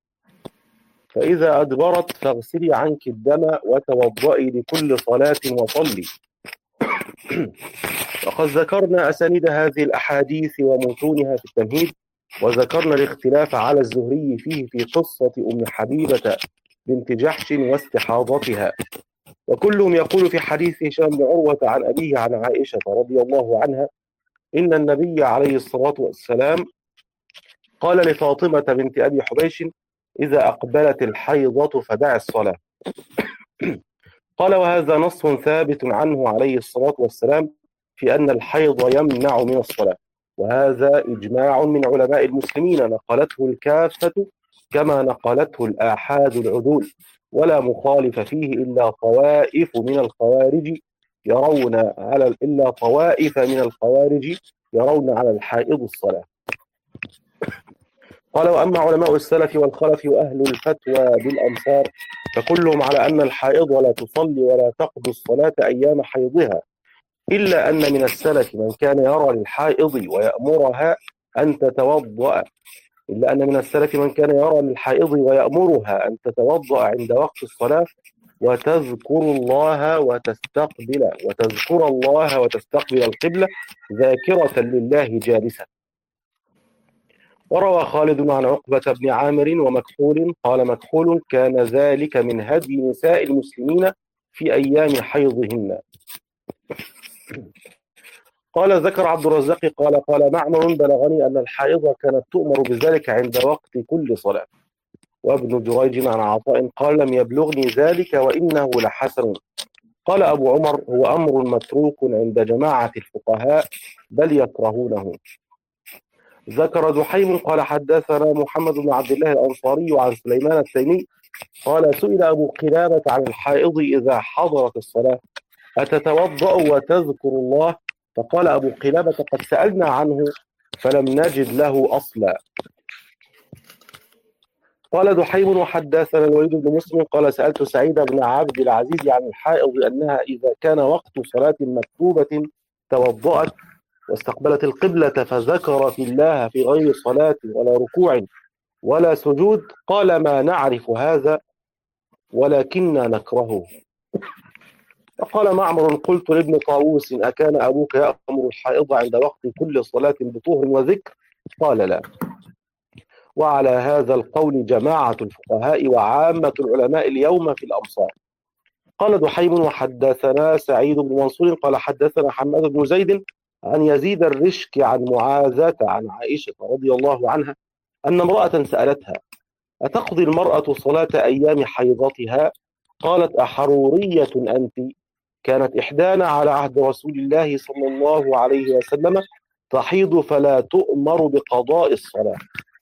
فإذا أدبرت فاغسلي عنك الدم وتوضئي لكل صلاة وصلي. وقد ذكرنا أسانيد هذه الأحاديث ومتونها في التمهيد، وذكرنا الاختلاف على الزهري فيه في قصة أم حبيبة بنت جحش واستحاضتها. وكلهم يقول في حديث هشام بن عروة عن أبيه عن عائشة رضي الله عنها إن النبي عليه الصلاة والسلام قال لفاطمة بنت أبي حبيش إذا أقبلت الحيضة فدع الصلاة. قال وهذا نص ثابت عنه عليه الصلاة والسلام في أن الحيض يمنع من الصلاة، وهذا إجماع من علماء المسلمين نقلته الكافة كما نقلته الآحاد العدول، ولا مخالف فيه إلا طوائف من الخوارج يرون على إلا طوائف من الخوارج يرون على الحائض الصلاة. قال: وأما علماء السلف والخلف وأهل الفتوى بالأمصار فكلهم على أن الحائض لا تصلي ولا تقضي الصلاة أيام حيضها، إلا أن من السلف من كان يرى للحائض ويأمرها أن تتوضأ إلا أن من السلف من كان يرى للحائض ويأمرها أن تتوضأ عند وقت الصلاة وتذكر الله وتستقبل وتذكر الله وتستقبل القبلة ذاكرة لله جالسة. وروى خالد عن عقبة بن عامر ومكحول قال مكحول: كان ذلك من هدي نساء المسلمين في أيام حيضهن. قال ذكر عبد الرزاق قال قال معمر: بلغني أن الحائض كانت تؤمر بذلك عند وقت كل صلاة. وابن جريج عن عطاء قال: لم يبلغني ذلك وإنه لحسن. قال أبو عمر: هو أمر متروك عند جماعة الفقهاء بل يكرهونه. ذكر دحيم قال حدثنا محمد بن عبد الله الأنصاري عن سليمان التيمي قال: سئل أبو قلابة عن الحائض إذا حضرت الصلاة أتتوضأ وتذكر الله؟ فقال أبو قلابة: قد سألنا عنه فلم نجد له أصلا. قال دحيم وحدثنا الوليد بن مسلم قال: سألت سعيد بن عبد العزيز عن الحائض أنها إذا كان وقت صلاة مكتوبة توضأت واستقبلت القبلة فذكرت الله في غير صلاة ولا ركوع ولا سجود، قال: ما نعرف هذا ولكننا نكرهه. فقال معمر: قلت لابن طاووس: أكان أبوك يأمر الحائض عند وقت كل صلاة بطهر وذكر؟ قال: لا. وعلى هذا القول جماعة الفقهاء وعامة العلماء اليوم في الأمصار. قال دحيم وحدثنا سعيد بن منصور قال حدثنا حماد بن زيد عن يزيد الرشك عن معاذة عن عائشة رضي الله عنها أن امرأة سألتها: أتقضي المرأة صلاة أيام حيضتها؟ قالت: أحرورية أنت؟ كانت إحدانا على عهد رسول الله صلى الله عليه وسلم تحيض فلا تؤمر بقضاء الصلاة.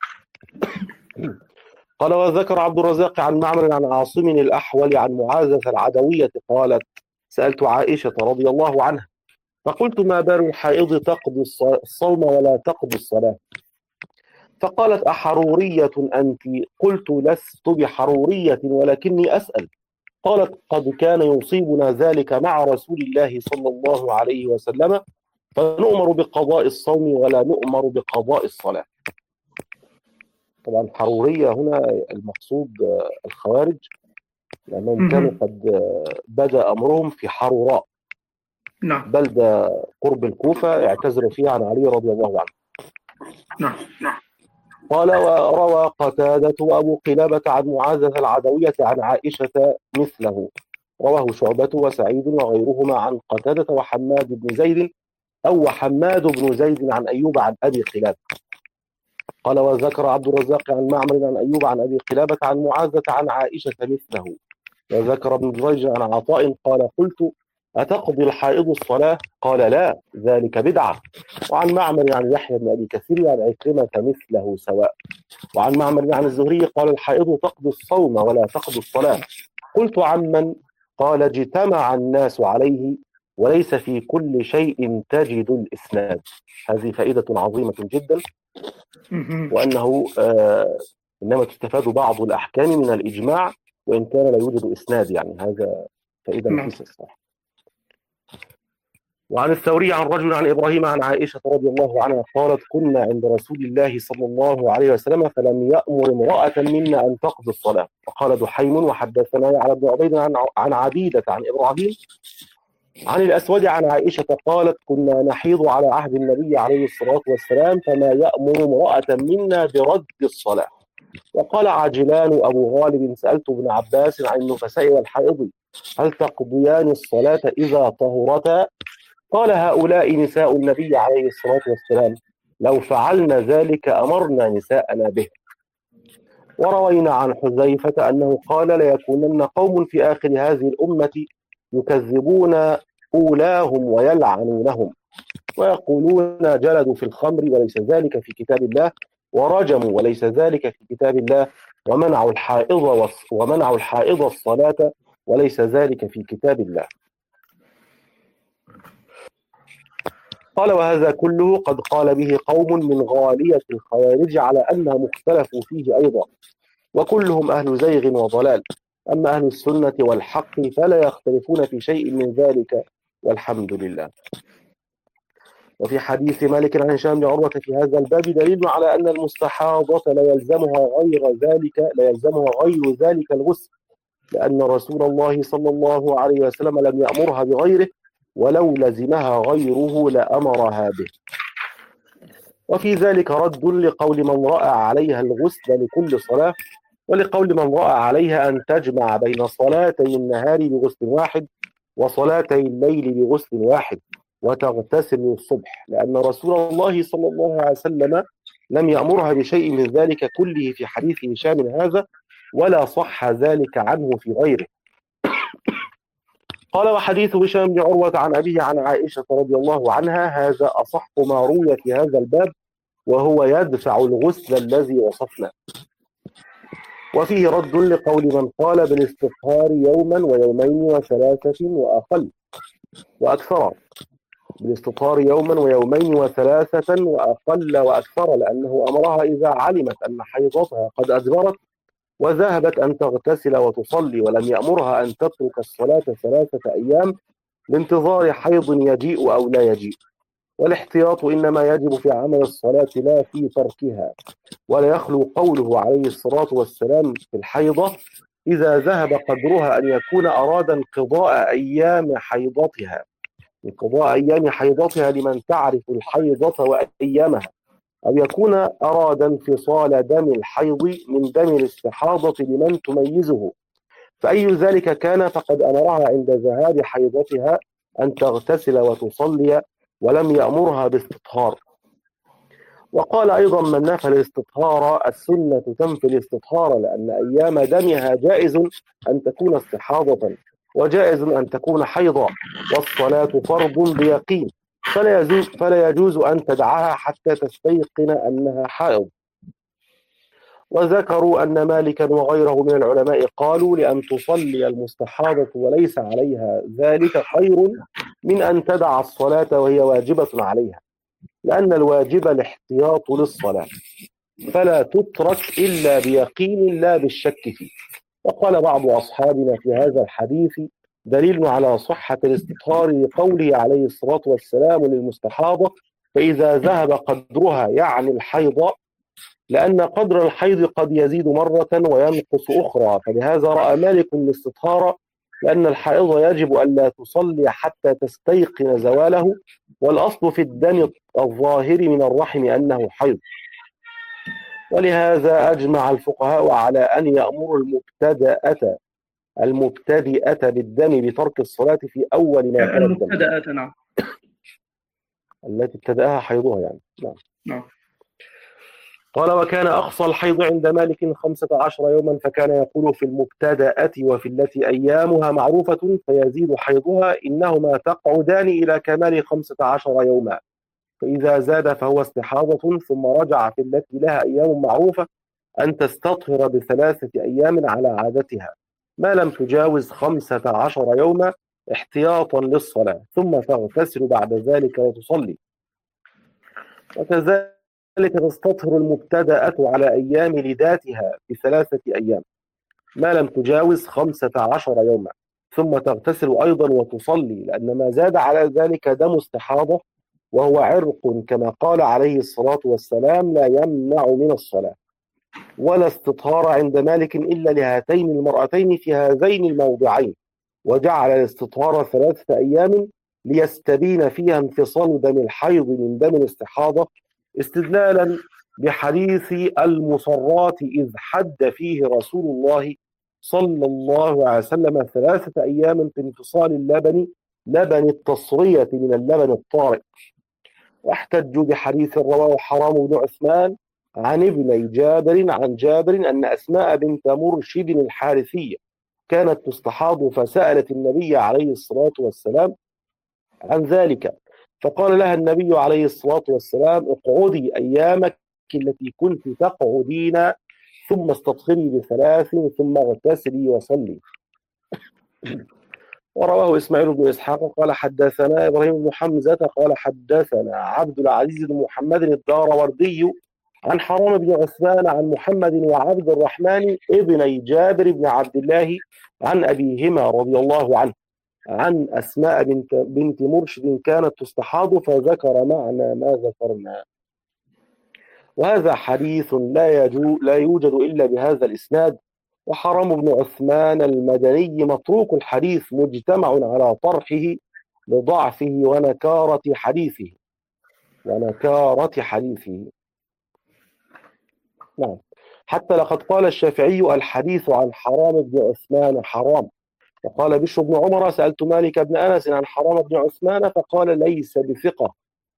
قال وذكر عبد الرزاق عن معمر عن عاصم الأحول عن معاذة العدوية قالت: سألت عائشة رضي الله عنها فقلت: ما بال الحائض تقضي الصوم ولا تقضي الصلاة؟ فقالت: أحرورية أنت؟ قلت: لست بحرورية ولكني أسأل. قالت: قد كان يصيبنا ذلك مع رسول الله صلى الله عليه وسلم فنؤمر بقضاء الصوم ولا نؤمر بقضاء الصلاة. طبعا حرورية هنا المقصود الخوارج، لأنهم كانوا قد بدأ أمرهم في حروراء، نعم، بلدة قرب الكوفة اعتذروا فيها عن علي رضي الله عنه. نعم نعم. قال وروى قتادة وأبو قلابة عن معاذة العدوية عن عائشة مثله. رواه شعبة وسعيد وغيرهما عن قتادة وحماد بن زيد أو حماد بن زيد عن أيوب عن أبي قلابة. قال وذكر عبد الرزاق عن معمر عن أيوب عن أبي قلابة عن معاذة عن عائشة مثله. وذكر ابن جريج عن عطاء قال: قلت: أتقضي الحائض الصلاة؟ قال: لا، ذلك بدعة. وعن معمر عن يحيى بن أبي كثير عن عكرمة مثله سواء. وعن معمر عن الزهري قال: الحائض تقضي الصوم ولا تقضي الصلاة. قلت: عمن؟ قال: اجتمع الناس عليه وليس في كل شيء تجد الإسناد. هذه فائدة عظيمة جدا، وأنه آه إنما تستفاد بعض الأحكام من الإجماع وإن كان لا يوجد إسناد، يعني هذا فائدة نفيسة الصراحة. وعن الثوري عن رجل عن إبراهيم عن عائشة رضي الله عنها قالت: كنا عند رسول الله صلى الله عليه وسلم فلم يأمر امرأة منا أن تقضي الصلاة. فقال دحيم وحدثنا على بن عبيد عن عن عبيدة عن إبراهيم عن الأسود عن عائشة قالت: كنا نحيض على عهد النبي عليه الصلاة والسلام فما يأمر امرأة منا برد الصلاة. وقال عجلان أبو غالب: سألت ابن عباس عن النفساء والحائض هل تقضيان الصلاة إذا طهرتا؟ قال: هؤلاء نساء النبي عليه الصلاة والسلام، لو فعلنا ذلك أمرنا نساءنا به. وروينا عن حذيفة أنه قال: ليكونن قوم في آخر هذه الأمة يكذبون أولاهم ويلعنونهم. ويقولون جلدوا في الخمر وليس ذلك في كتاب الله، ورجموا وليس ذلك في كتاب الله، ومنعوا الحائض ومنعوا الحائض الصلاة وليس ذلك في كتاب الله. قال وهذا كله قد قال به قوم من غالية الخوارج على أنهم اختلفوا فيه أيضا، وكلهم أهل زيغ وضلال. أما أهل السنة والحق فلا يختلفون في شيء من ذلك والحمد لله. وفي حديث مالك عن هشام بن عروة في هذا الباب دليل على أن المستحاضة لا يلزمها غير ذلك لا يلزمها غير ذلك الغسل، لأن رسول الله صلى الله عليه وسلم لم يأمرها بغيره، ولو لزمها غيره لأمرها به. وفي ذلك رد لقول من رأى عليها الغسل لكل صلاة، ولقول من رأى عليها أن تجمع بين صلاتي النهار بغسل واحد وصلاتي الليل بغسل واحد وتغتسل الصبح، لأن رسول الله صلى الله عليه وسلم لم يأمرها بشيء من ذلك كله في حديث هشام هذا، ولا صح ذلك عنه في غيره. قال وحديث هشام بن عروة عن أبيه عن عائشة رضي الله عنها هذا أصح ما روي في هذا الباب، وهو يدفع الغسل الذي وصفنا. وفيه رد لقول من قال بالاستطهار يوما ويومين وثلاثة وأقل وأكثر بالاستطهار يوما ويومين وثلاثة وأقل وأكثر، لأنه أمرها إذا علمت أن حيضتها قد أدبرت وذهبت أن تغتسل وتصلي، ولم يأمرها أن تترك الصلاة ثلاثة أيام لانتظار حيض يجيء أو لا يجيء. والاحتياط إنما يجب في عمل الصلاة لا في تركها. ولا يخلو قوله عليه الصلاة والسلام في الحيضة إذا ذهب قدرها أن يكون أراد انقضاء أيام حيضتها انقضاء أيام حيضتها لمن تعرف الحيضة وأيامها، أو يكون أراد انفصال دم الحيض من دم الاستحاضة لمن تميزه، فأي ذلك كان فقد أمرها عند ذهاب حيضتها أن تغتسل وتصلي، ولم يأمرها باستطهار. وقال أيضا من نفى الاستطهار السنة تنفي الاستطهار، لأن أيام دمها جائز أن تكون استحاضة وجائز أن تكون حيضا، والصلاة فرض بيقين، فلا يجوز, فلا يجوز أن تدعها حتى تستيقن أنها حائض. وذكروا أن مالكا وغيره من العلماء قالوا لأن تصلي المستحاضة وليس عليها ذلك خير من أن تدع الصلاة وهي واجبة عليها، لأن الواجب الاحتياط للصلاة، فلا تترك إلا بيقين لا بالشك فيه. وقال بعض أصحابنا في هذا الحديث دليل على صحة الاستطهار لقوله عليه الصلاة والسلام للمستحاضة فإذا ذهب قدرها، يعني الحيض، لأن قدر الحيض قد يزيد مرة وينقص أخرى، فلهذا رأى مالك الاستطهار، لأن الحائض يجب ألا تصلي حتى تستيقن زواله، والأصل في الدم الظاهر من الرحم أنه حيض. ولهذا أجمع الفقهاء على أن يأمر المبتدأة المبتدئة بالدم بترك الصلاة في أول ما كان الدم. المبتدأة نعم. التي ابتدأها حيضها يعني. نعم. نعم. قال وكان أقصى الحيض عند مالك خمسة عشر يوما، فكان يقول في المبتدأة وفي التي أيامها معروفة فيزيد حيضها إنهما تقعدان إلى كمال خمسة عشر يوما، فإذا زاد فهو استحاضة، ثم رجع في التي لها أيام معروفة أن تستطهر بثلاثة أيام على عادتها ما لم تجاوز خمسة عشر يوما احتياطا للصلاة، ثم تغتسل بعد ذلك وتصلي. وكذلك تستطهر المبتدأة على أيام لداتها بثلاثة أيام ما لم تجاوز خمسة عشر يوما، ثم تغتسل أيضا وتصلي، لأن ما زاد على ذلك دم استحاضة وهو عرق كما قال عليه الصلاة والسلام لا يمنع من الصلاة. ولا استطهار عند مالك إلا لهاتين المرأتين في هذين الموضعين، وجعل الاستطهار ثلاثة أيام ليستبين فيها انفصال دم الحيض من دم الاستحاضة، استدلالا بحديث المصرات إذ حد فيه رسول الله صلى الله عليه وسلم ثلاثة أيام في انفصال اللبن لبن التصرية من اللبن الطارئ. واحتجوا بحديث رواه حرام بن عثمان عن ابن جابر عن جابر أن أسماء بنت مرشد الحارثية كانت تستحاض، فسألت النبي عليه الصلاة والسلام عن ذلك، فقال لها النبي عليه الصلاة والسلام: اقعدي أيامك التي كنت تقعدين، ثم استطهري بثلاث، ثم اغتسلي وصلي. ورواه إسماعيل بن إسحاق قال حدثنا إبراهيم بن حمزة قال حدثنا عبد العزيز بن محمد الداروردي عن حرام بن عثمان عن محمد وعبد الرحمن ابني جابر بن عبد الله عن أبيهما رضي الله عنه عن أسماء بنت, بنت مرشد كانت تستحاض، فذكر معنى ما ذكرنا. وهذا حديث لا, لا يوجد إلا بهذا الإسناد. وحرام بن عثمان المدني متروك الحديث مجتمع على طرحه لضعفه ونكارة حديثه ونكارة حديثه نعم. حتى لقد قال الشافعي: الحديث عن حرام بن عثمان حرام. وقال بشر بن عمر: سألت مالك بن أنس عن حرام بن عثمان فقال: ليس بثقة.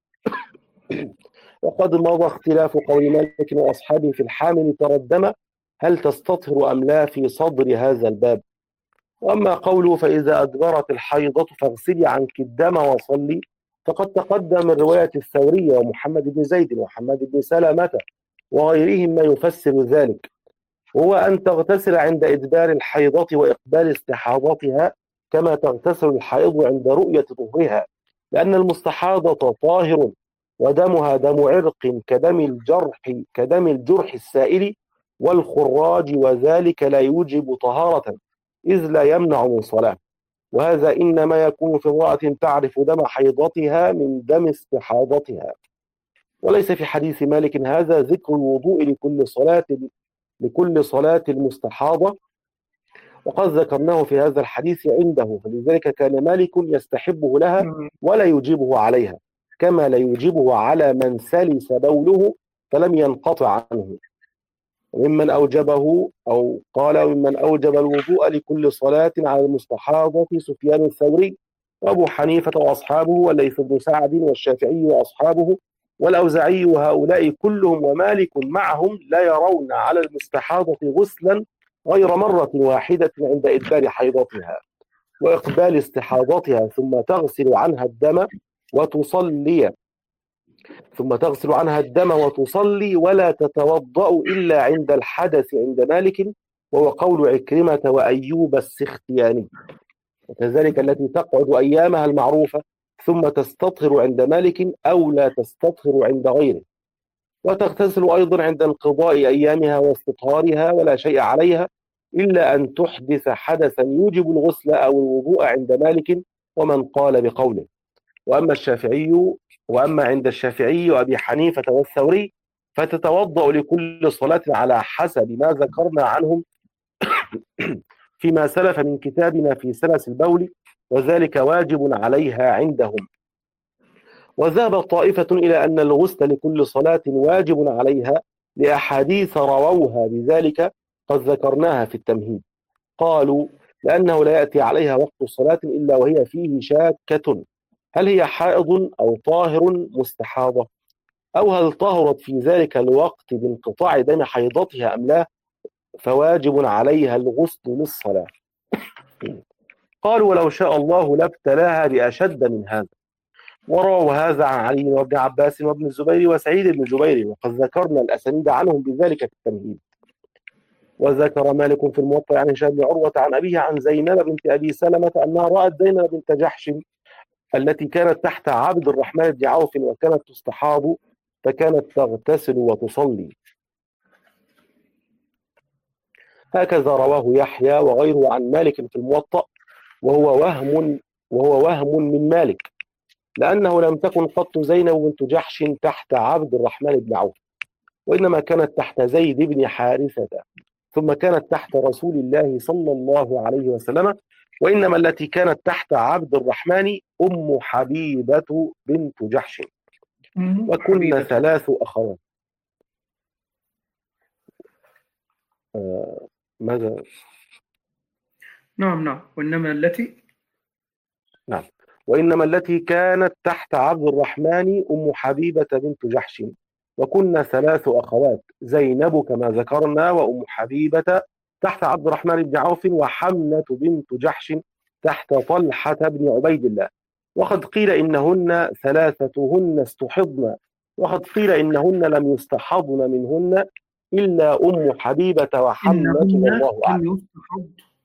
وقد مضى اختلاف قول مالك وأصحابه في الحامل تردم هل تستطهر أم لا في صدر هذا الباب. وأما قوله: فإذا أدبرت الحيضة فاغسلي عنك الدم وصلي، فقد تقدم من رواية الثورية ومحمد بن زيد ومحمد بن سلمة وغيرهم ما يفسر ذلك، وهو أن تغتسل عند إدبار الحيضة وإقبال استحاضتها كما تغتسل الحائض عند رؤية طهرها، لأن المستحاضة طاهر ودمها دم عرق كدم الجرح كدم الجرح السائل والخراج، وذلك لا يوجب طهارة إذ لا يمنع من صلاة. وهذا إنما يكون في امرأة تعرف دم حيضتها من دم استحاضتها. وليس في حديث مالك هذا ذكر الوضوء لكل صلاة لكل صلاة المستحاضة، وقد ذكرناه في هذا الحديث عنده، فلذلك كان مالك يستحبه لها ولا يجيبه عليها، كما لا يجيبه على من سلس بوله فلم ينقطع عنه. وممن أوجبه أو قال ممن أوجب الوضوء لكل صلاة على المستحاضة سفيان الثوري وأبو حنيفة وأصحابه والليث بن سعد والشافعي وأصحابه والأوزاعي، وهؤلاء كلهم ومالك معهم لا يرون على المستحاضة غسلا غير مرة واحدة عند إدبار حيضتها وإقبال استحاضتها، ثم تغسل عنها الدم وتصلي ثم تغسل عنها الدم وتصلي ولا تتوضأ إلا عند الحدث عند مالك، وهو قول عكرمة وأيوب السختياني. وكذلك التي تقعد أيامها المعروفة ثم تستطهر عند مالك أو لا تستطهر عند غيره. وتغتسل أيضا عند انقضاء أيامها واستطهارها ولا شيء عليها إلا أن تحدث حدثا يوجب الغسل أو الوضوء عند مالك ومن قال بقوله. وأما الشافعي وأما عند الشافعي وأبي حنيفة والثوري فتتوضأ لكل صلاة على حسب ما ذكرنا عنهم فيما سلف من كتابنا في سلس البول، وذلك واجب عليها عندهم. وذهب طائفة إلى أن الغسل لكل صلاة واجب عليها لأحاديث رووها بذلك قد ذكرناها في التمهيد. قالوا لأنه لا يأتي عليها وقت الصلاة إلا وهي فيه شاكة، هل هي حائض أو طاهر مستحاضة، أو هل طهرت في ذلك الوقت بانقطاع دم حيضتها أم لا، فواجب عليها الغسل للصلاة. قالوا ولو شاء الله لابتلاها بأشد من هذا. ورووا هذا عن علي وابن عباس وابن الزبير وسعيد بن جبير، وقد ذكرنا الأسانيد عنهم بذلك في التمهيد. وذكر مالك في الموطأ عن هشام بن عروة عن أبيه عن زينب بنت أبي سلمة أنها رأت زينب بنت جحش التي كانت تحت عبد الرحمن بن عوف وكانت تستحاض فكانت تغتسل وتصلي. هكذا رواه يحيى وغيره عن مالك في الموطأ، وهو وهم وهو وهم من مالك، لأنه لم تكن قط زينب بنت جحش تحت عبد الرحمن بن عوف، وإنما كانت تحت زيد بن حارثة، ثم كانت تحت رسول الله صلى الله عليه وسلم، وإنما التي كانت تحت عبد الرحمن أم حبيبة بنت جحش. وكنا ثلاث أخوات. آه ماذا؟ نعم نعم وإنما التي نعم وإنما التي كانت تحت عبد الرحمن أم حبيبة بنت جحش. وكنا ثلاث أخوات، زينب كما ذكرنا وأم حبيبة تحت عبد الرحمن بن عوف، وحملة بنت جحش تحت طلحة بن عبيد الله، وقد قيل إنهن ثلاثتهن استحضن، وقد قيل إنهن لم يستحضن منهن إلا أم حبيبة وحمنة والله أعلم. لم يستحض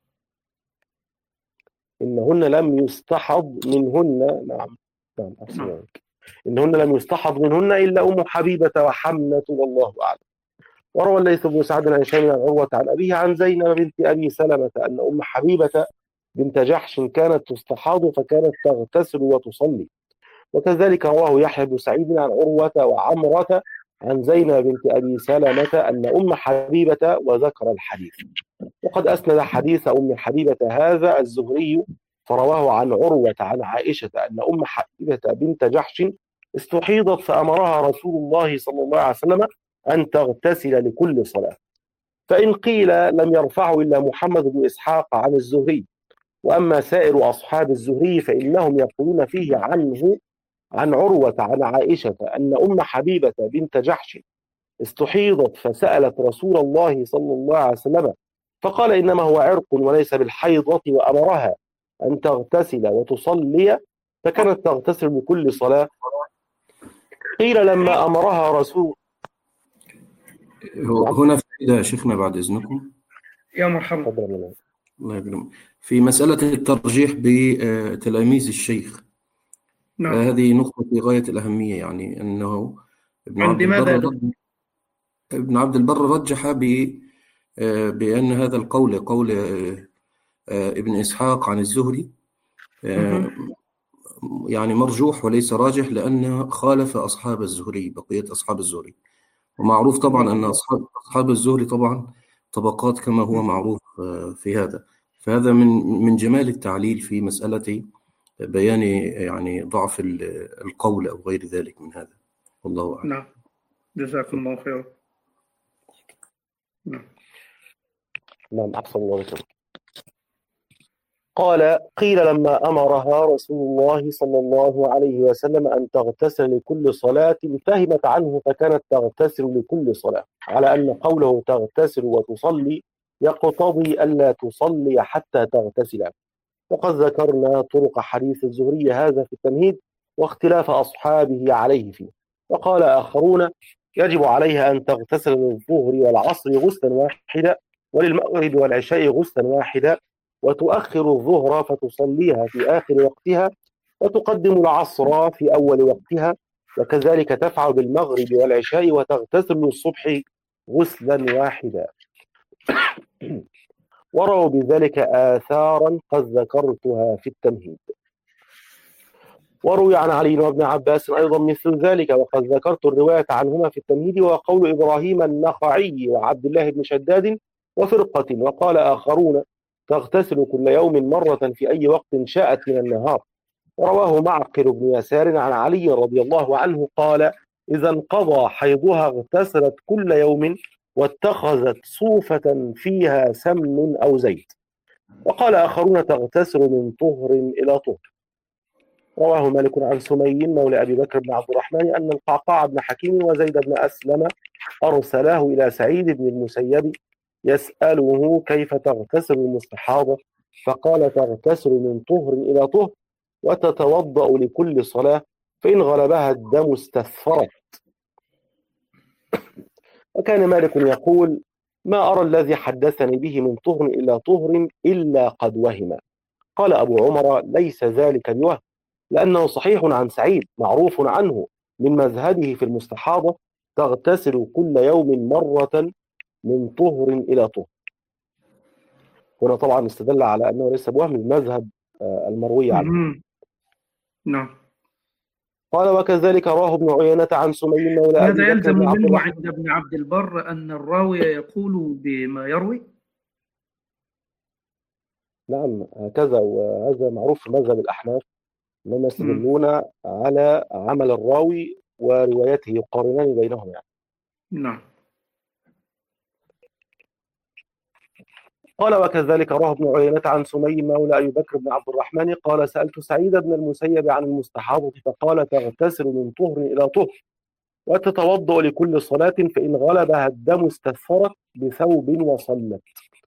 إنهن لم يستحض منهن نعم نعم أحسن إنهن لم يستحض منهن إلا أم حبيبة وحمنة والله أعلم. وروى الليث بن سعد عن هشام عن عروة عن أبيه عن زينب بنت أبي سلمة أن أم حبيبة بنت جحش كانت تستحاض فكانت تغتسل وتصلي. وكذلك رواه يحيى بن سعيد عن عروة وعمرة عن زينب بنت أبي سلمة أن أم حبيبة وذكر الحديث. وقد أسند حديث أم حبيبة هذا الزهري فرواه عن عروة عن عائشة أن أم حبيبة بنت جحش استحيضت فأمرها رسول الله صلى الله عليه وسلم أن تغتسل لكل صلاة. فإن قيل لم يرفعه إلا محمد بن إسحاق عن الزهري، وأما سائر أصحاب الزهري فإنهم يقولون فيه عنه عن عروة عن عائشة أن أم حبيبة بنت جحش استحيضت فسألت رسول الله صلى الله عليه وسلم فقال إنما هو عرق وليس بالحيضة وأمرها أن تغتسل وتصلي فكانت تغتسل بكل صلاة. قيل لما أمرها رسول هنا فائدة شيخنا بعد إذنكم. يا مرحبا. الله يكرمك. في مسألة الترجيح بتلاميذ الشيخ، نعم. هذه نقطة في غاية الأهمية، يعني أنه ابن عبد البر ابن عبد البر رجح بأن هذا القول قول ابن إسحاق عن الزهري يعني مرجوح وليس راجح، لأنه خالف أصحاب الزهري بقية أصحاب الزهري. ومعروف طبعا أن أصحاب أصحاب الزهري طبعا طبقات كما هو معروف في هذا. فهذا من من جمال التعليل في مسألة بيان يعني ضعف القول أو غير ذلك من هذا. والله أعلم. نعم جزاكم الله خيرا. نعم نعم أحسن الله عليكم. قال قيل لما أمرها رسول الله صلى الله عليه وسلم أن تغتسل لكل صلاة فهمت عنه فكانت تغتسل لكل صلاة، على أن قوله تغتسل وتصلي يقتضي ألا تصلي حتى تغتسل. وقد ذكرنا طرق حديث الزهري هذا في التمهيد واختلاف أصحابه عليه فيه. وقال آخرون يجب عليها أن تغتسل للظهر والعصر غسلا واحدا وللمغرب والعشاء غسلا واحدا، وتؤخر الظهر فتصليها في آخر وقتها وتقدم العصر في أول وقتها، وكذلك تفعل بالمغرب والعشاء وتغتسل للصبح غسلا واحدا. ورووا بذلك آثارا قد ذكرتها في التمهيد. وروي عن علي وابن عباس أيضا مثل ذلك، وقد ذكرت الرواية عنهما في التمهيد، وقول إبراهيم النخعي وعبد الله بن شداد وفرقة. وقال آخرون تغتسل كل يوم مرة في أي وقت شاءت من النهار. ورواه معقل بن يسار عن علي رضي الله عنه قال إذا انقضى حيضها اغتسلت كل يوم واتخذت صوفة فيها سمن أو زيت. وقال آخرون تغتسل من طهر إلى طهر. رواه مالك عن سمي مولى أبي بكر بن عبد الرحمن أن القعقاع بن حكيم وزيد بن أسلم أرسلاه إلى سعيد بن المسيب يسأله كيف تغتسل المستحاضة، فقال تغتسل من طهر إلى طهر وتتوضأ لكل صلاة، فإن غلبها الدم استثفرت. وكان مالك يقول ما أرى الذي حدثني به من طهر إلى طهر إلا قد وهم. قال أبو عمر ليس ذلك بوهم، لأنه صحيح عن سعيد معروف عنه من مذهبه في المستحاضة تغتسل كل يوم مرة من طهر إلى طهر. هنا طبعا استدل على أنه ليس بوهم المذهب المروي عنه. نعم. قال وكذلك رواه ابن عيينة عن سمي مولى أبي هذا بكر يلزم بن عبد منه الرحمن. عند ابن عبد البر أن الراوي يقول بما يروي. نعم هكذا، وهذا معروف في مذهب الأحناف أنهم يستدلون على عمل الراوي وروايته يقارنان بينهم يعني. نعم. قال وكذلك رواه ابن عيينة عن سمي مولى أبي بكر بن عبد الرحمن قال سألت سعيد بن المسيب عن المستحاضة فقال تغتسل من طهر إلى طهر وتتوضأ لكل صلاة، فإن غلبها الدم استثفرت بثوب وصلت.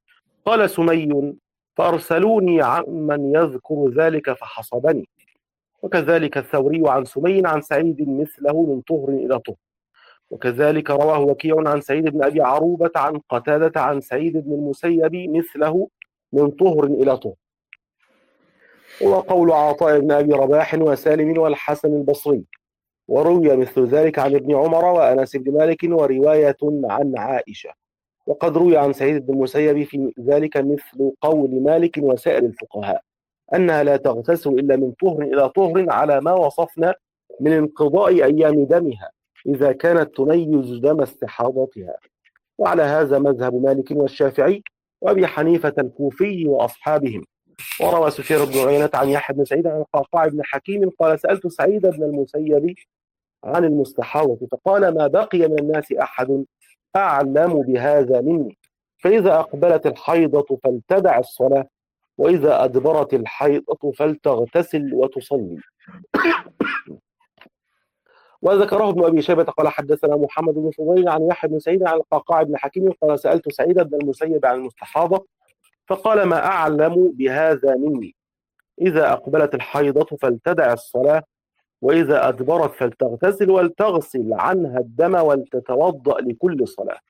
قال سمي فأرسلوني عمن يذكر ذلك فحصبني، وكذلك الثوري عن سمي عن سعيد مثله من طهر إلى طهر. وكذلك رواه وكيع عن سعيد بن أبي عروبة عن قتادة عن سعيد بن المسيب مثله من طهر إلى طهر. وقول عطاء بن أبي رباح وسالم والحسن البصري. وروي مثل ذلك عن ابن عمر وأنس بن مالك ورواية عن عائشة. وقد روي عن سعيد بن المسيب في ذلك مثل قول مالك وسائر الفقهاء أنها لا تغتسل إلا من طهر إلى طهر على ما وصفنا من انقضاء أيام دمها إذا كانت تميز دم استحاضتها. وعلى هذا مذهب مالك والشافعي وأبي حنيفة الكوفي وأصحابهم. وروى سفيان بن عيينة عن يحيى بن سعيد عن القعقاع بن حكيم قال سألت سعيد بن المسيب عن المستحاضة فقال ما بقي من الناس أحد أعلم بهذا مني، فإذا أقبلت الحيضة فلتدع الصلاة وإذا أدبرت الحيضة فلتغتسل وتصلي. وذكره ابن أبي شيبة قال حدثنا محمد بن فضيل عن يحيى بن سعيد عن القعقاع بن حكيم قال سألت سعيد بن المسيب عن المستحاضة فقال ما أعلم بهذا مني، إذا أقبلت الحيضة فلتدع الصلاة وإذا أدبرت فلتغتسل ولتغسل عنها الدم ولتتوضأ لكل صلاة.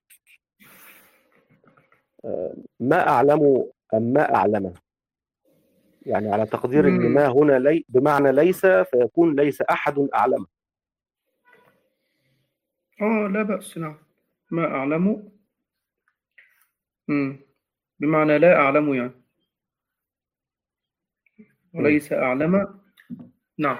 ما أعلم أم ما أعلم، يعني على تقدير أن ما هنا لي بمعنى ليس، فيكون ليس أحد أعلم. آه لا بأس، نعم. ما أعلم مم. بمعنى لا أعلم يعني، وليس أعلم. نعم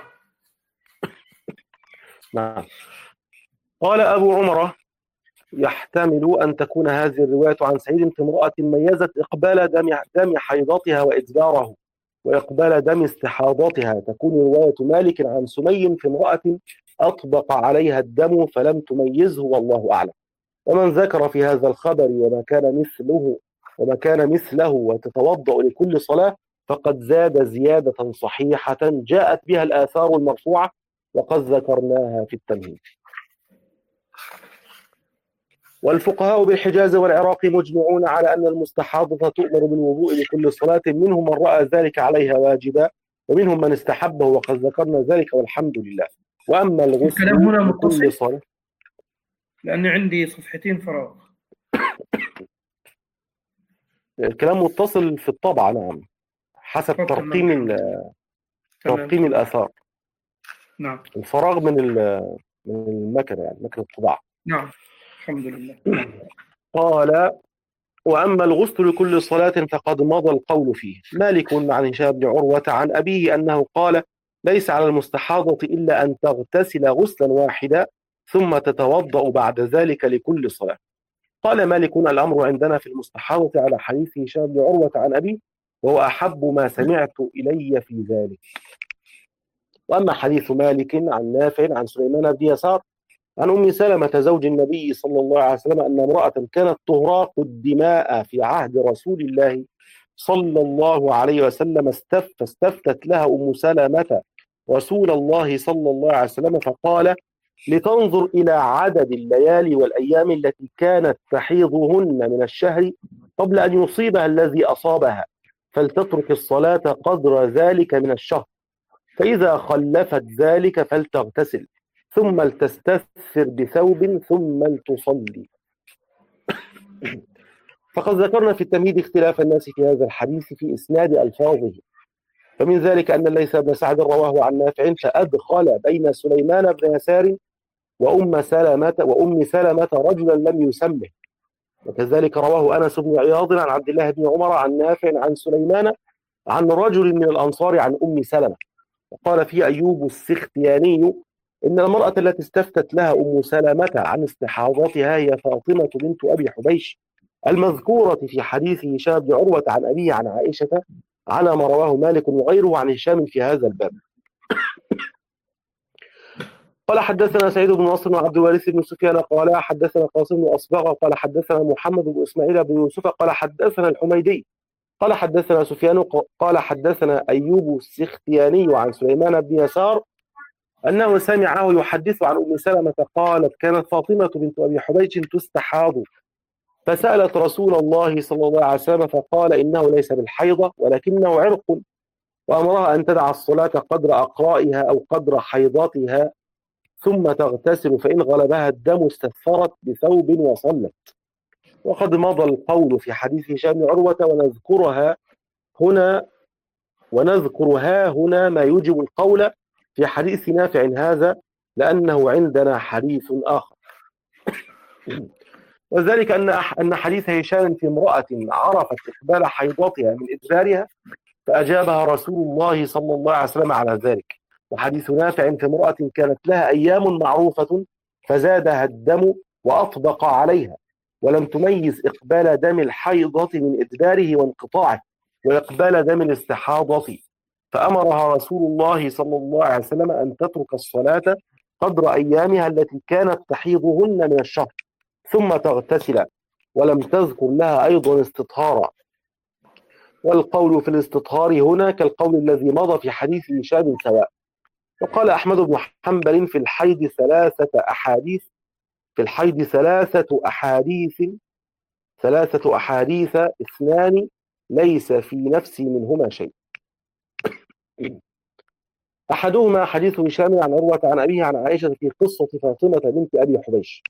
نعم. قال أبو عمر يحتمل أن تكون هذه الرواية عن سعيد في امرأة ميزت إقبال دم دم حيضتها وإدباره وإقبال دم استحاضتها، تكون رواية مالك عن سمي في امرأة أطبق عليها الدم فلم تميزه والله أعلم. ومن ذكر في هذا الخبر وما كان مثله وما كان مثله وتتوضأ لكل صلاة فقد زاد زيادة صحيحة جاءت بها الآثار المرفوعة وقد ذكرناها في التمهيد. والفقهاء بالحجاز والعراق مجمعون على أن المستحاضة تؤمر بالوضوء لكل صلاة، منهم من رأى ذلك عليها واجبا ومنهم من استحبه وقد ذكرنا ذلك والحمد لله. وأما الغسل الكلام هنا لكل متصل صلاة، لأن عندي صفحتين فراغ. الكلام متصل في الطبعة، نعم، حسب طب ترقيم تمام. ال- تمام. ترقيم الآثار. نعم الفراغ من ال- من المكنة، يعني مكنة الطباعة. نعم الحمد لله. قال وأما الغسل لكل صلاة فقد مضى القول فيه. مالك عن هشام بن عروة عن أبيه أنه قال ليس على المستحاضة إلا أن تغتسل غسلا واحدا ثم تتوضأ بعد ذلك لكل صلاة. قال مالك الأمر عندنا في المستحاضة على حديث هشام بن عروة عن أبيه وهو أحب ما سمعت إلي في ذلك. وأما حديث مالك عن نافع عن سليمان بن يسار عن أم سلمة زوج النبي صلى الله عليه وسلم أن امرأة كانت تهراق الدماء في عهد رسول الله صلى الله عليه وسلم استف فاستفتت لها أم سلمة رسول الله صلى الله عليه وسلم فقال لتنظر إلى عدد الليالي والأيام التي كانت تحيضهن من الشهر قبل أن يصيبها الذي أصابها فلتترك الصلاة قدر ذلك من الشهر، فإذا خلفت ذلك فلتغتسل ثم لتستثر بثوب ثم لتصلي. فقد ذكرنا في التمهيد اختلاف الناس في هذا الحديث في إسناد ألفاظه، فمن ذلك أن ليث بن سعد رواه عن نافع فأدخل بين سليمان بن يسار وأم سلمة وأم سلمة رجلا لم يسمه. وكذلك رواه أنس بن عياض عن عبد الله بن عمر عن نافع عن سليمان عن رجل من الأنصار عن أم سلمة. وقال فيه أيوب السختياني إن المرأة التي استفتت لها أم سلمة عن استحاضتها هي فاطمة بنت أبي حبيش المذكورة في حديث هشام بن عروة عن أبيه عن عائشة على ما رواه مالك وغيره عن هشام في هذا الباب. قال حدثنا سعيد بن نصر وعبد الوارث بن سفيان قال حدثنا قاسم بن أصبغ قال حدثنا محمد بن إسماعيل بن يوسف قال حدثنا الحميدي قال حدثنا سفيان قال حدثنا أيوب السختياني عن سليمان بن يسار أنه سمعه يحدث عن أم سلمة قالت كانت فاطمة بنت أبي حبيش تستحاض فسألت رسول الله صلى الله عليه وسلم فقال إنه ليس بالحيضة ولكنه عرق، وأمرها أن تدع الصلاة قدر أقرائها أو قدر حيضتها ثم تغتسل، فإن غلبها الدم استثرت بثوب وصلت. وقد مضى القول في حديث هشام بن عروة ونذكرها هنا ونذكرها هنا ما يوجب القول في حديث نافع هذا، لأنه عندنا حديث آخر. وذلك أن أن حديث هشام في امرأة عرفت إقبال حيضتها من إدبارها فأجابها رسول الله صلى الله عليه وسلم على ذلك. وحديث نافع في امرأة كانت لها أيام معروفة فزادها الدم وأطبق عليها ولم تميز إقبال دم الحيضة من إدباره وانقطاعه وإقبال دم الاستحاضة، فأمرها رسول الله صلى الله عليه وسلم أن تترك الصلاة قدر أيامها التي كانت تحيضهن من الشهر ثم تغتسل، ولم تذكر لها أيضا استطهارا. والقول في الاستطهار هنا كالقول الذي مضى في حديث هشام سواء. وقال أحمد بن حنبل في الحيض ثلاثة أحاديث في الحيض ثلاثة أحاديث ثلاثة أحاديث اثنان ليس في نفسي منهما شيء. أحدهما حديث هشام عن عروة عن أبيه عن عائشة في قصة فاطمة بنت أبي حبيش،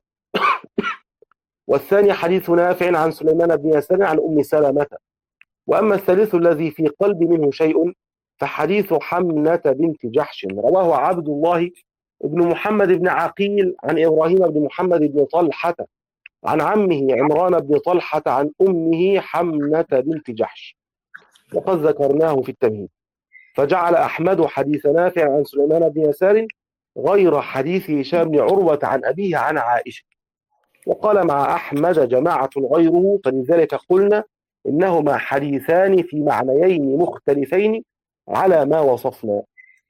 والثاني حديث نافع عن سليمان بن يسار عن أم سلمة. وأما الثالث الذي في قلبي منه شيء فحديث حمنة بنت جحش رواه عبد الله بن محمد بن عقيل عن إبراهيم بن محمد بن طلحة عن عمه عمران بن طلحة عن أمه حمنة بنت جحش، وقد ذكرناه في التمهيد. فجعل أحمد حديث نافع عن سليمان بن يسار غير حديث هشام بن عروة عن أبيه عن عائشة، وقال مع أحمد جماعة غيره، فلذلك قلنا إنهما حديثان في معنيين مختلفين على ما وصفنا.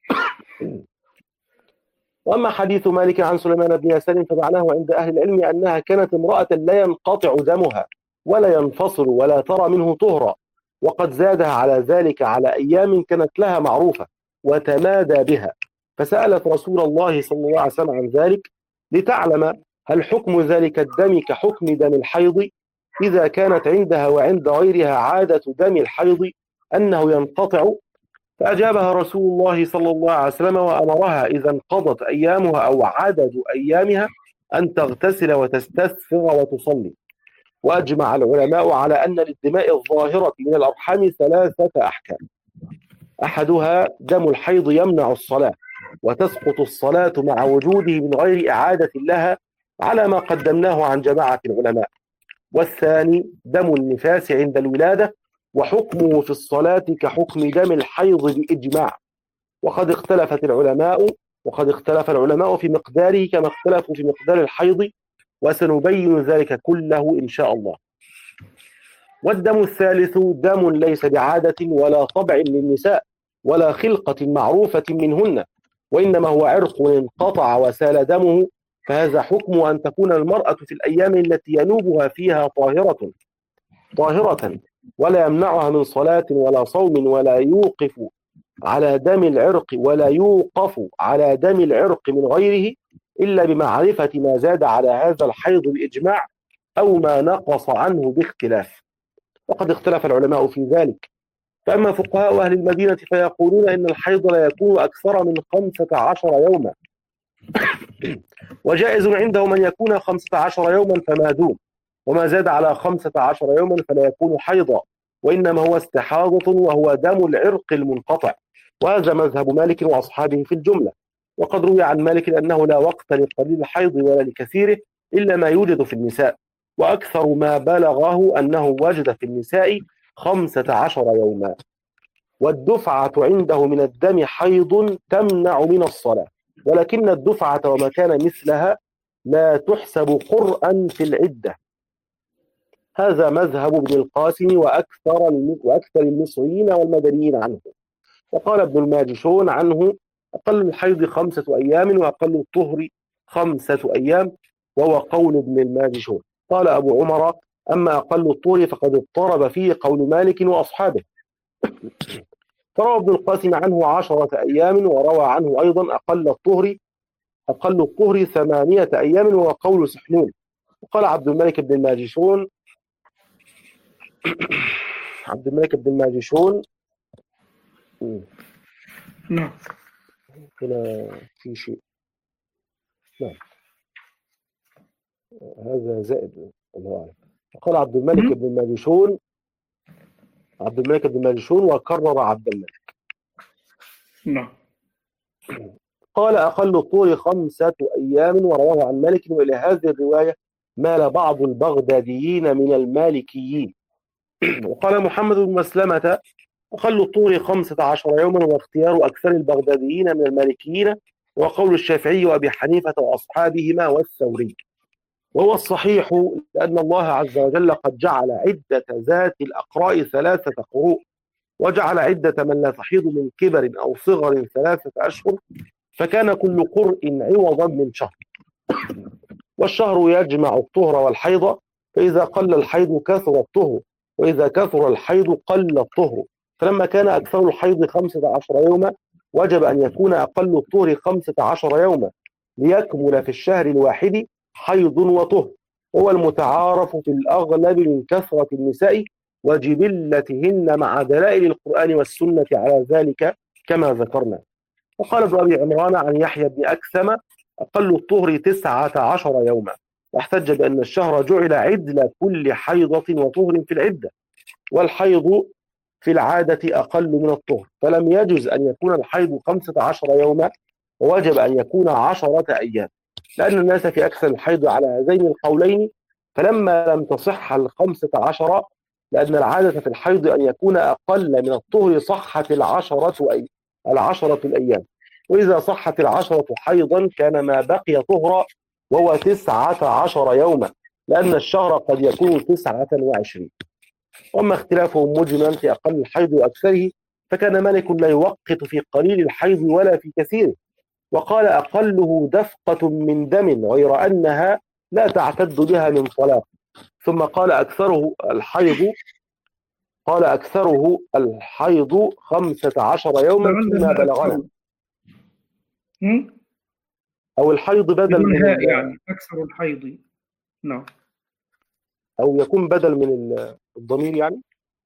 وأما حديث مالك عن سليمان بن يسار فمعناه عند أهل العلم أنها كانت امرأة لا ينقطع دمها ولا ينفصل ولا ترى منه طهرا، وقد زادها على ذلك على أيام كانت لها معروفة وتمادى بها، فسألت رسول الله صلى الله عليه وسلم عن ذلك لتعلم هل حكم ذلك الدم كحكم دم الحيض إذا كانت عندها وعند غيرها عادة دم الحيض أنه ينقطع، فأجابها رسول الله صلى الله عليه وسلم وأمرها إذا انقضت أيامها أو عدد أيامها أن تغتسل وتستثفر وتصلي. وأجمع العلماء على أن للدماء الظاهرة من الأرحام ثلاثة أحكام: أحدها دم الحيض يمنع الصلاة وتسقط الصلاة مع وجوده من غير إعادة لها على ما قدمناه عن جماعة العلماء. والثاني دم النفاس عند الولادة وحكمه في الصلاة كحكم دم الحيض بإجماع، وقد اختلفت العلماء وقد اختلف العلماء في مقداره كما اختلفوا في مقدار الحيض، وسنبين ذلك كله إن شاء الله. والدم الثالث دم ليس بعادة ولا طبع للنساء ولا خلقة معروفة منهن، وإنما هو عرق انقطع وسال دمه، فهذا حكم أن تكون المرأة في الأيام التي ينوبها فيها طاهرة طاهرة ولا يمنعها من صلاة ولا صوم ولا يوقف على دم العرق ولا يوقف على دم العرق من غيره إلا بمعرفة ما زاد على هذا الحيض بإجماع أو ما نقص عنه باختلاف. وقد اختلف العلماء في ذلك، فأما فقهاء أهل المدينة فيقولون إن الحيض لا يكون أكثر من خمسة عشر يوما، وجائز عندهم أن يكون خمسة عشر يوما فما دون، وما زاد على خمسة عشر يوما فلا يكون حيضا، وإنما هو استحاضة وهو دم العرق المنقطع. وهذا مذهب مالك وأصحابه في الجملة. وقد روي عن مالك أنه لا وقت لقليل الحيض ولا لكثيره إلا ما يوجد في النساء، وأكثر ما بلغه أنه وجد في النساء خمسة عشر يوما. والدفعة عنده من الدم حيض تمنع من الصلاة، ولكن الدفعة وما كان مثلها لا تحسب قرءا في العدة. هذا مذهب ابن القاسم وأكثر وأكثر المصريين والمدنيين عنه. وقال ابن الماجشون عنه أقل الحيض خمسة أيام وأقل الطهر خمسة أيام، وهو قول ابن الماجشون. قال أبو عمر أما أقل الطهر فقد اضطرب فيه قول مالك وأصحابه، فروى ابن القاسم عنه عشرة أيام، وروى عنه أيضا أقل الطهر أقل الطهر ثمانية أيام، وهو قول سحنون. وقال عبد الملك بن الماجشون عبد الملك بن الماجشون نعم. هنا في شيء. نعم، هذا زائد. الله أعلم. قال عبد الملك بن ماجشون عبد الملك بن ماجشون وكرر عبد الملك. نعم. قال أقل الطور خمسة أيام، ورواه عن مالك. وإلى هذه الرواية مال بعض البغداديين من المالكيين. وقال محمد بن مسلمة أقل الطور خمسة عشر يوما، واختيار أكثر البغداديين من المالكيين، وقول الشافعي وأبي حنيفة وأصحابهما والثوري. وهو الصحيح، لأن الله عز وجل قد جعل عدة ذات الأقراء ثلاثة قروء، وجعل عدة من لا تحيض من كبر أو صغر ثلاثة أشهر، فكان كل قرء عوضا من شهر. والشهر يجمع الطهر والحيض، فإذا قل الحيض كثر الطهر، وإذا كثر الحيض قل الطهر. فلما كان أكثر الحيض خمسة عشر يوما، وجب أن يكون أقل الطهر خمسة عشر يوما، ليكمل في الشهر الواحد حيض وطهر. هو المتعارف في الأغلب من كثرة النساء وجبلتهن، مع دلائل القرآن والسنة على ذلك كما ذكرنا. وقال ابن أبي عمران عن يحيى بن أكثم أقل الطهر تسعة عشر يوما، واحتج بأن الشهر جعل عدل كل حيضة وطهر في العدة، والحيض في العادة أقل من الطهر، فلم يجز أن يكون الحيض خمسة عشر يوما، ووجب أن يكون عشرة أيام، لأن الناس في أكثر الحيض على هذين القولين. فلما لم تصح الخمسة عشر، لأن العادة في الحيض أن يكون أقل من الطهر، صحت العشرة أي العشرة الأيام. وإذا صحت العشرة حيضا كان ما بقي طهرا، وهو تسعة عشر يوما، لأن الشهر قد يكون تسعة وعشرين. وأما اختلافهم مجملا في أقل الحيض وأكثره، فكان مالك لا يوقت في قليل الحيض ولا في كثيره، وقال أقله دفقة من دم، غير أنها لا تعتد بها من طلاق. ثم قال أكثره الحيض قال أكثره الحيض خمسة عشر يوما فيما بلغنا، أو الحيض بدل من يعني أكثر الحيض. نعم. أو يكون بدل من الضمير يعني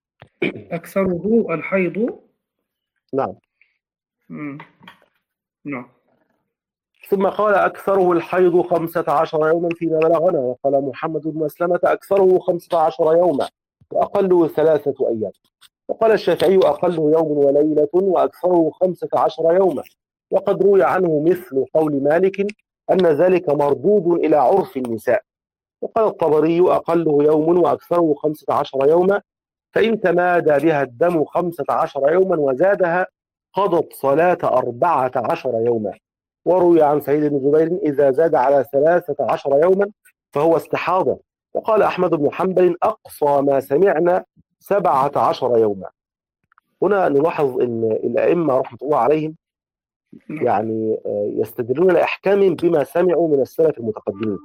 أكثره الحيض. نعم. مم. نعم. ثم قال أكثره الحيض خمسة عشر يوما فيما بلغنا. وقال محمد بن مسلمة أكثره خمسة عشر يوما، وأقله ثلاثة أيام. وقال الشافعي أقله يوم وليلة، وأكثره خمسة عشر يوما. وقد روي عنه مثل قول مالك أن ذلك مردود إلى عرف النساء. وقال الطبري أقله يوم وأكثره خمسة عشر يوما، فإن تمادى بها الدم خمسة عشر يوما وزادها قضت صلاة أربعة عشر يوما. وروي عن سعيد بن جبير إذا زاد على ثلاثة عشر يوما فهو استحاضة. وقال أحمد بن حنبل أقصى ما سمعنا سبعة عشر يوما. هنا نلاحظ أن الأئمة رحمة الله عليهم يعني يستدلون لأحكامهم بما سمعوا من السلف المتقدمين،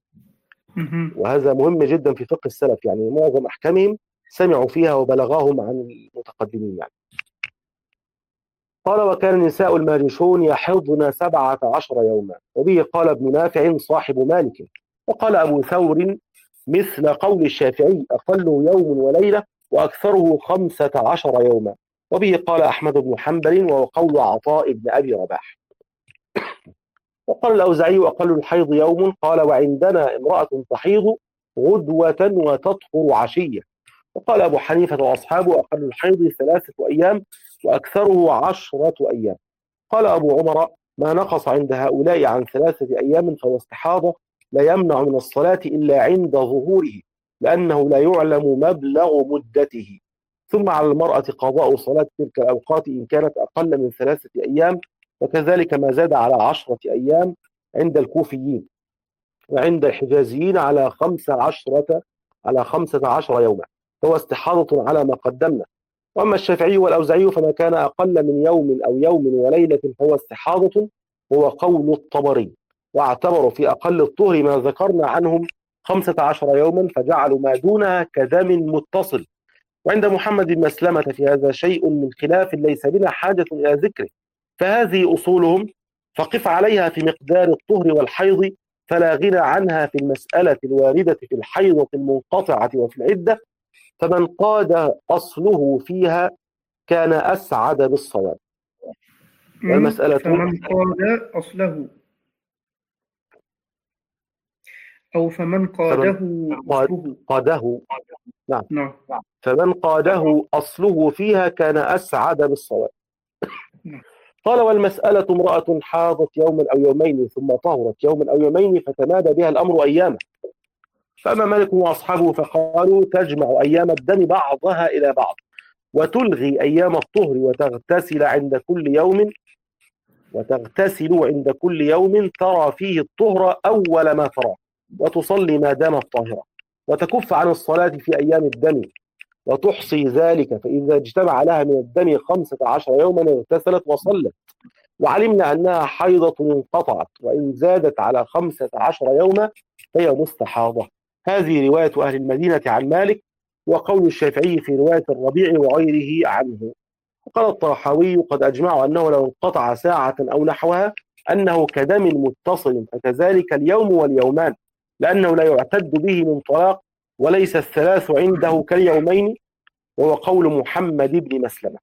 وهذا مهم جدا في فقه السلف. يعني معظم أحكامهم سمعوا فيها وبلغاهم عن المتقدمين يعني. قال وكان نساء الماجشون يحضن سبعة عشر يوما، وبه قال ابن نافع صاحب مالك. وقال أبو ثور مثل قول الشافعي أقله يوم وليلة وأكثره خمسة عشر يوما. وبه قال أحمد بن حنبل وهو قول عطاء بن أبي رباح. وقال الأوزاعي أقل الحيض يوم. قال وعندنا امرأة تحيض غدوة وتطهر عشية. وقال أبو حنيفة وأصحابه أقل الحيض ثلاثة أيام وأكثره عشرة أيام. قال أبو عمر ما نقص عند هؤلاء عن ثلاثة أيام فهو استحاضة، لا يمنع من الصلاة إلا عند ظهوره، لأنه لا يعلم مبلغ مدته. ثم على المرأة قضاء صلاة تلك الأوقات إن كانت أقل من ثلاثة أيام، وكذلك ما زاد على عشرة أيام عند الكوفيين، وعند الحجازيين على خمسة عشرة على خمسة عشر يوما، فهو استحاضة على ما قدمنا. وأما الشافعي والأوزاعي فما كان أقل من يوم أو يوم وليلة فهو استحاضة، هو قول الطبري. واعتبروا في أقل الطهر ما ذكرنا عنهم خمسة عشر يوما، فجعلوا ما دونها كدم متصل. وعند محمد بن مسلمة في هذا شيء من خلاف ليس بنا حاجة إلى ذكره، فهذه أصولهم فقف عليها في مقدار الطهر والحيض، فلا غنى عنها في المسألة الواردة في الحيضة المنقطعة وفي العدة. فمن قاد أصله فيها كان أسعد بالصواب. والمسألة فمن قاد أصله أو فمن قاده أصله قاده نعم نعم فمن قاده أصله فيها كان أسعد بالصواب. نعم. قال والمسألة امرأة حاضت يوما أو يومين ثم طهرت يوما أو يومين فتمادى بها الأمر أياما، فأما مالك وأصحابه فقالوا تجمع أيام الدم بعضها إلى بعض وتلغي أيام الطهر وتغتسل عند كل يوم وتغتسل عند كل يوم ترى فيه الطهر أول ما ترى وتصلي ما دامت طاهرة وتكف عن الصلاة في أيام الدم وتحصي ذلك، فإذا اجتمع لها من الدم خمسة عشر يوما اغتسلت وصلت وعلمنا أنها حيضة انقطعت، وإن زادت على خمسة عشر يوما فهي مستحاضة. هذه رواية أهل المدينة عن مالك، وقول الشافعي في رواية الربيع وغيره عنه. وقال الطحاوي قد أجمعوا أنه لو انقطع ساعة أو نحوها أنه كدم متصل، فكذلك اليوم واليومان، لأنه لا يعتد به من طلاق، وليس الثلاث عنده كاليومين، وهو قول محمد بن مسلمة.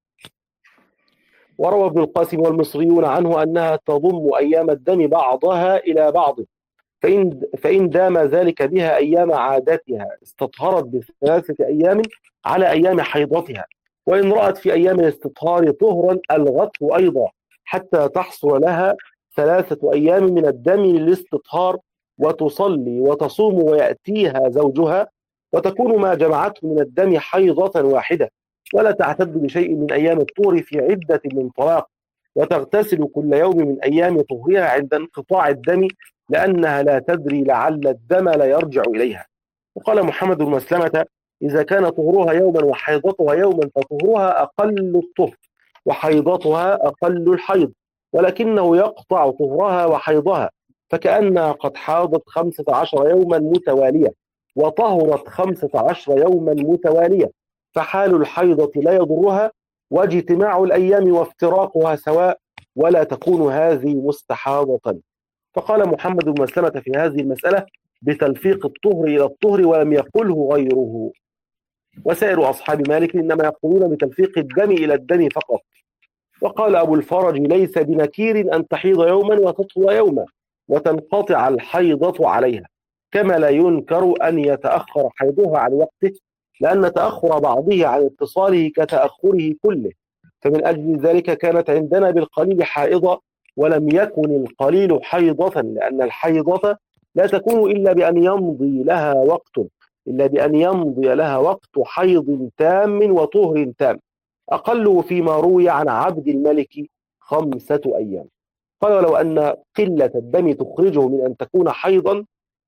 وروى ابن القاسم والمصريون عنه أنها تضم أيام الدم بعضها إلى بعض، فإن, فإن دام ذلك بها أيام عادتها استطهرت بثلاثة أيام على أيام حيضتها، وإن رأت في أيام الاستطهار طهرا ألغته أيضا حتى تحصل لها ثلاثة أيام من الدم للاستطهار، وتصلي وتصوم ويأتيها زوجها وتكون ما جمعته من الدم حيضة واحدة، ولا تعتد بشيء من أيام الطهر في عدة من طلاق، وتغتسل كل يوم من أيام طهرها عند انقطاع الدم، لأنها لا تدري لعل الدم لا يرجع إليها. وقال محمد بن مسلمة إذا كان طهرها يوما وحيضتها يوما فطهرها أقل الطهر وحيضتها أقل الحيض، ولكنه يقطع طهرها وحيضها، فكأنها قد حاضت خمسة عشر يوما متوالية وطهرت خمسة عشر يوما متوالية، فحال الحيضة لا يضرها، واجتماع الأيام وافتراقها سواء، ولا تكون هذه مستحاضة. فقال محمد بن مسلمة في هذه المسألة بتلفيق الطهر إلى الطهر، ولم يقله غيره. وسائر أصحاب مالك إنما يقولون بتلفيق الدم إلى الدم فقط. وقال أبو الفرج ليس بنكير أن تحيض يوما وتطهر يوما وتنقطع الحيضة عليها، كما لا ينكر أن يتأخر حيضها عن وقته، لأن تأخر بعضه عن اتصاله كتأخره كله، فمن أجل ذلك كانت عندنا بالقليل حائضة ولم يكن القليل حيضة، لأن الحيضة لا تكون إلا بأن يمضي لها وقت إلا بأن يمضي لها وقت حيض تام وطهر تام، أقله فيما روي عن عبد الملك خمسة أيام. قال ولو أن قلة الدم تخرجه من أن تكون حيضا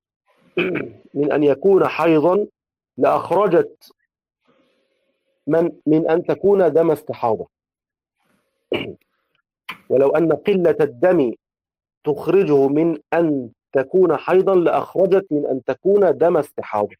من أن يكون حيضا لأخرجت من من أن تكون دم استحاضة. ولو أن قلة الدم تخرجه من أن تكون حيضا لأخرجت من أن تكون دم استحاضة،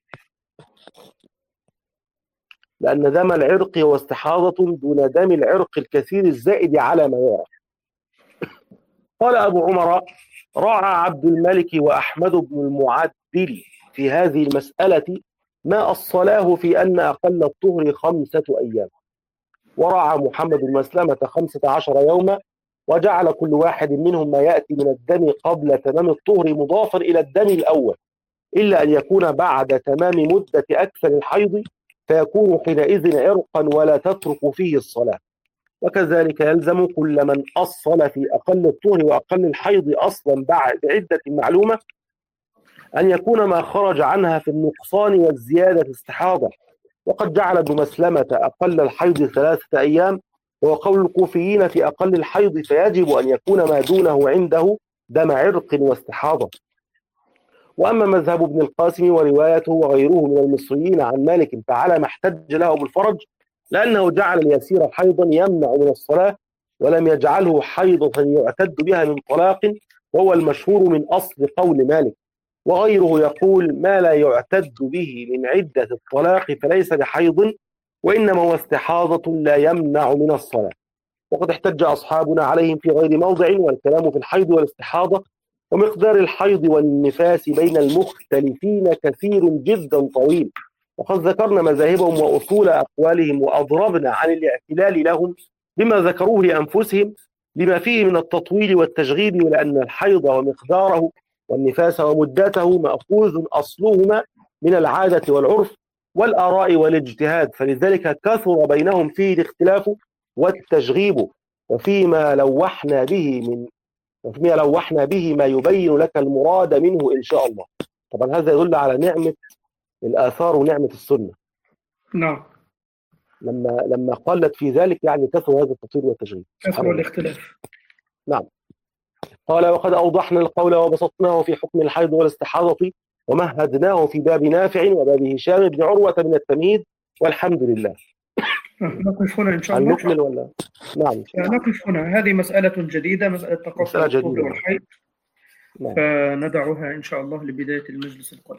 لأن دم العرق هو استحاضة دون دم العرق الكثير الزائد على ما يعرف. قال أبو عمر راعى عبد الملك وأحمد بن المعدل في هذه المسألة ما الصلاه في أن أقل الطهر خمسة أيام، وراعى محمد بن مسلمة خمسة عشر يوما، وجعل كل واحد منهم ما يأتي من الدم قبل تمام الطهر مضافا إلى الدم الأول، إلا أن يكون بعد تمام مدة أكثر الحيض، فيكون حينئذ عرقا ولا تترك فيه الصلاة. وكذلك يلزم كل من أصل في أقل الطهر وأقل الحيض أصلا بعد عدة معلومة أن يكون ما خرج عنها في النقصان والزيادة استحاضة. وقد جعل ابن مسلمة أقل الحيض ثلاثة أيام، وهو قول الكوفيين في أقل الحيض، فيجب أن يكون ما دونه عنده دم عرق واستحاضة. وأما مذهب ابن القاسم وروايته وغيره من المصريين عن مالك فعلى ما احتج له أبو الفرج، لأنه جعل اليسير حيضا يمنع من الصلاة، ولم يجعله حيضة يعتد بها من طلاق، وهو المشهور من أصل قول مالك. وغيره يقول ما لا يعتد به من عدة الطلاق فليس بحيض، وإنما هو استحاضة لا يمنع من الصلاة. وقد احتج أصحابنا عليهم في غير موضع، والكلام في الحيض والاستحاضة ومقدار الحيض والنفاس بين المختلفين كثير جدا طويل، وقد ذكرنا مذاهبهم وأصول أقوالهم وأضربنا عن الاعتلال لهم بما ذكروه لأنفسهم لما فيه من التطويل والتشغيب، ولأن الحيض ومقداره والنفاس ومدته مأخوذ أصلهما من العادة والعرف والآراء والاجتهاد، فلذلك كثر بينهم فيه الاختلاف والتشغيب، وفيما لوحنا به من وفيما لوحنا به ما يبين لك المراد منه إن شاء الله. طبعا هذا يدل على نعمة الآثار ونعمة السنة. نعم. لما لما قلت في ذلك يعني كثر هذا التطويل والتشغيب، كثر الاختلاف. نعم. قال وقد أوضحنا القول وبسطناه في حكم الحيض والاستحاضة ومهدناه في باب نافع وباب هشام بن عروة من التمهيد، والحمد لله. نقف هنا إن شاء الله. نكمل ولا؟ نعم. نقف هنا، هذه مسألة جديدة، مسألة تقصد الطهر والحيض. نعم. فندعوها إن شاء الله لبداية المجلس القادم.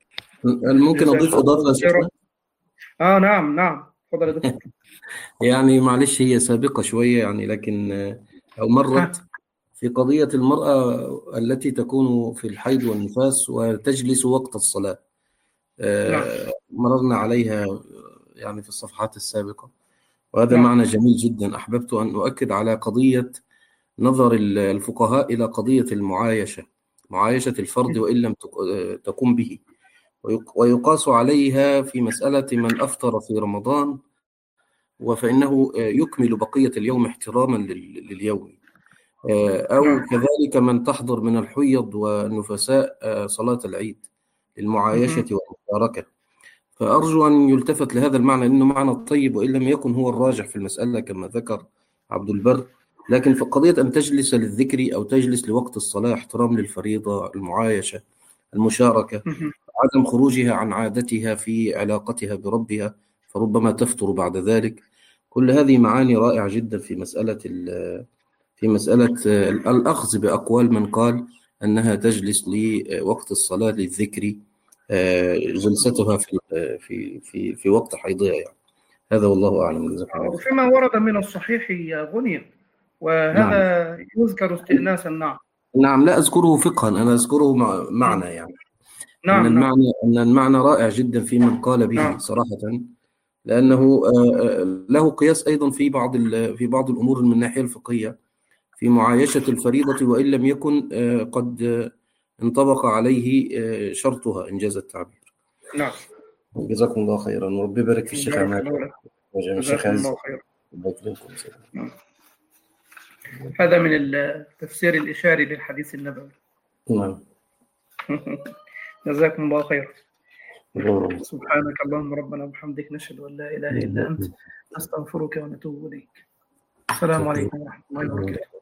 ممكن أضيف إضافة شيخنا؟ آه نعم نعم تفضل يا دكتور. يعني معلش هي سابقة شوية يعني، لكن أو مرت في قضية المرأة التي تكون في الحيض والنفاس وتجلس وقت الصلاة. نعم. مررنا عليها يعني في الصفحات السابقة، وهذا نعم. معنى جميل جدا. أحببت أن أؤكد على قضية نظر الفقهاء إلى قضية المعايشة، معايشة الفرد وإن لم تقم به، ويقاس عليها في مسألة من أفطر في رمضان وفإنه يكمل بقية اليوم احتراما لليوم، أو كذلك من تحضر من الحيض والنفساء صلاة العيد للمعايشة والمشاركة. فأرجو أن يلتفت لهذا المعنى لأنه معنى طيب، وإن لم يكن هو الراجح في المسألة كما ذكر عبد البر، لكن في قضية أن تجلس للذكر أو تجلس لوقت الصلاة احترام للفريضة، المعايشة، المشاركة، عدم خروجها عن عادتها في علاقتها بربها فربما تفتر بعد ذلك. كل هذه معاني رائعة جدا في مسألة في مسألة الأخذ بأقوال من قال أنها تجلس لوقت الصلاة للذكر جلستها في في في في وقت حيضها يعني. هذا والله أعلم. وفيما ورد من الصحيح يا غنية، وهذا نعم. يذكر استئناسا. نعم نعم لا أذكره فقها، أنا أذكره معنى يعني. نعم. أن المعنى أن المعنى رائع جدا في من قال به نعم. صراحة، لأنه له قياس أيضا في بعض في بعض الأمور من الناحية الفقهية في معايشة الفريضة، وإن لم يكن قد انطبق عليه شرطها إنجاز التعبير. نعم. جزاكم الله خيرا، ورب يبارك في الشيخ عماد وجميع الشيخ عز. نعم. هذا من التفسير الإشاري للحديث النبوي. نعم. جزاكم الله خيرا. سبحانك اللهم ربنا وبحمدك، نشهد أن لا إله إلا أنت، نستغفرك ونتوب إليك. السلام عليكم ورحمة الله وبركاته.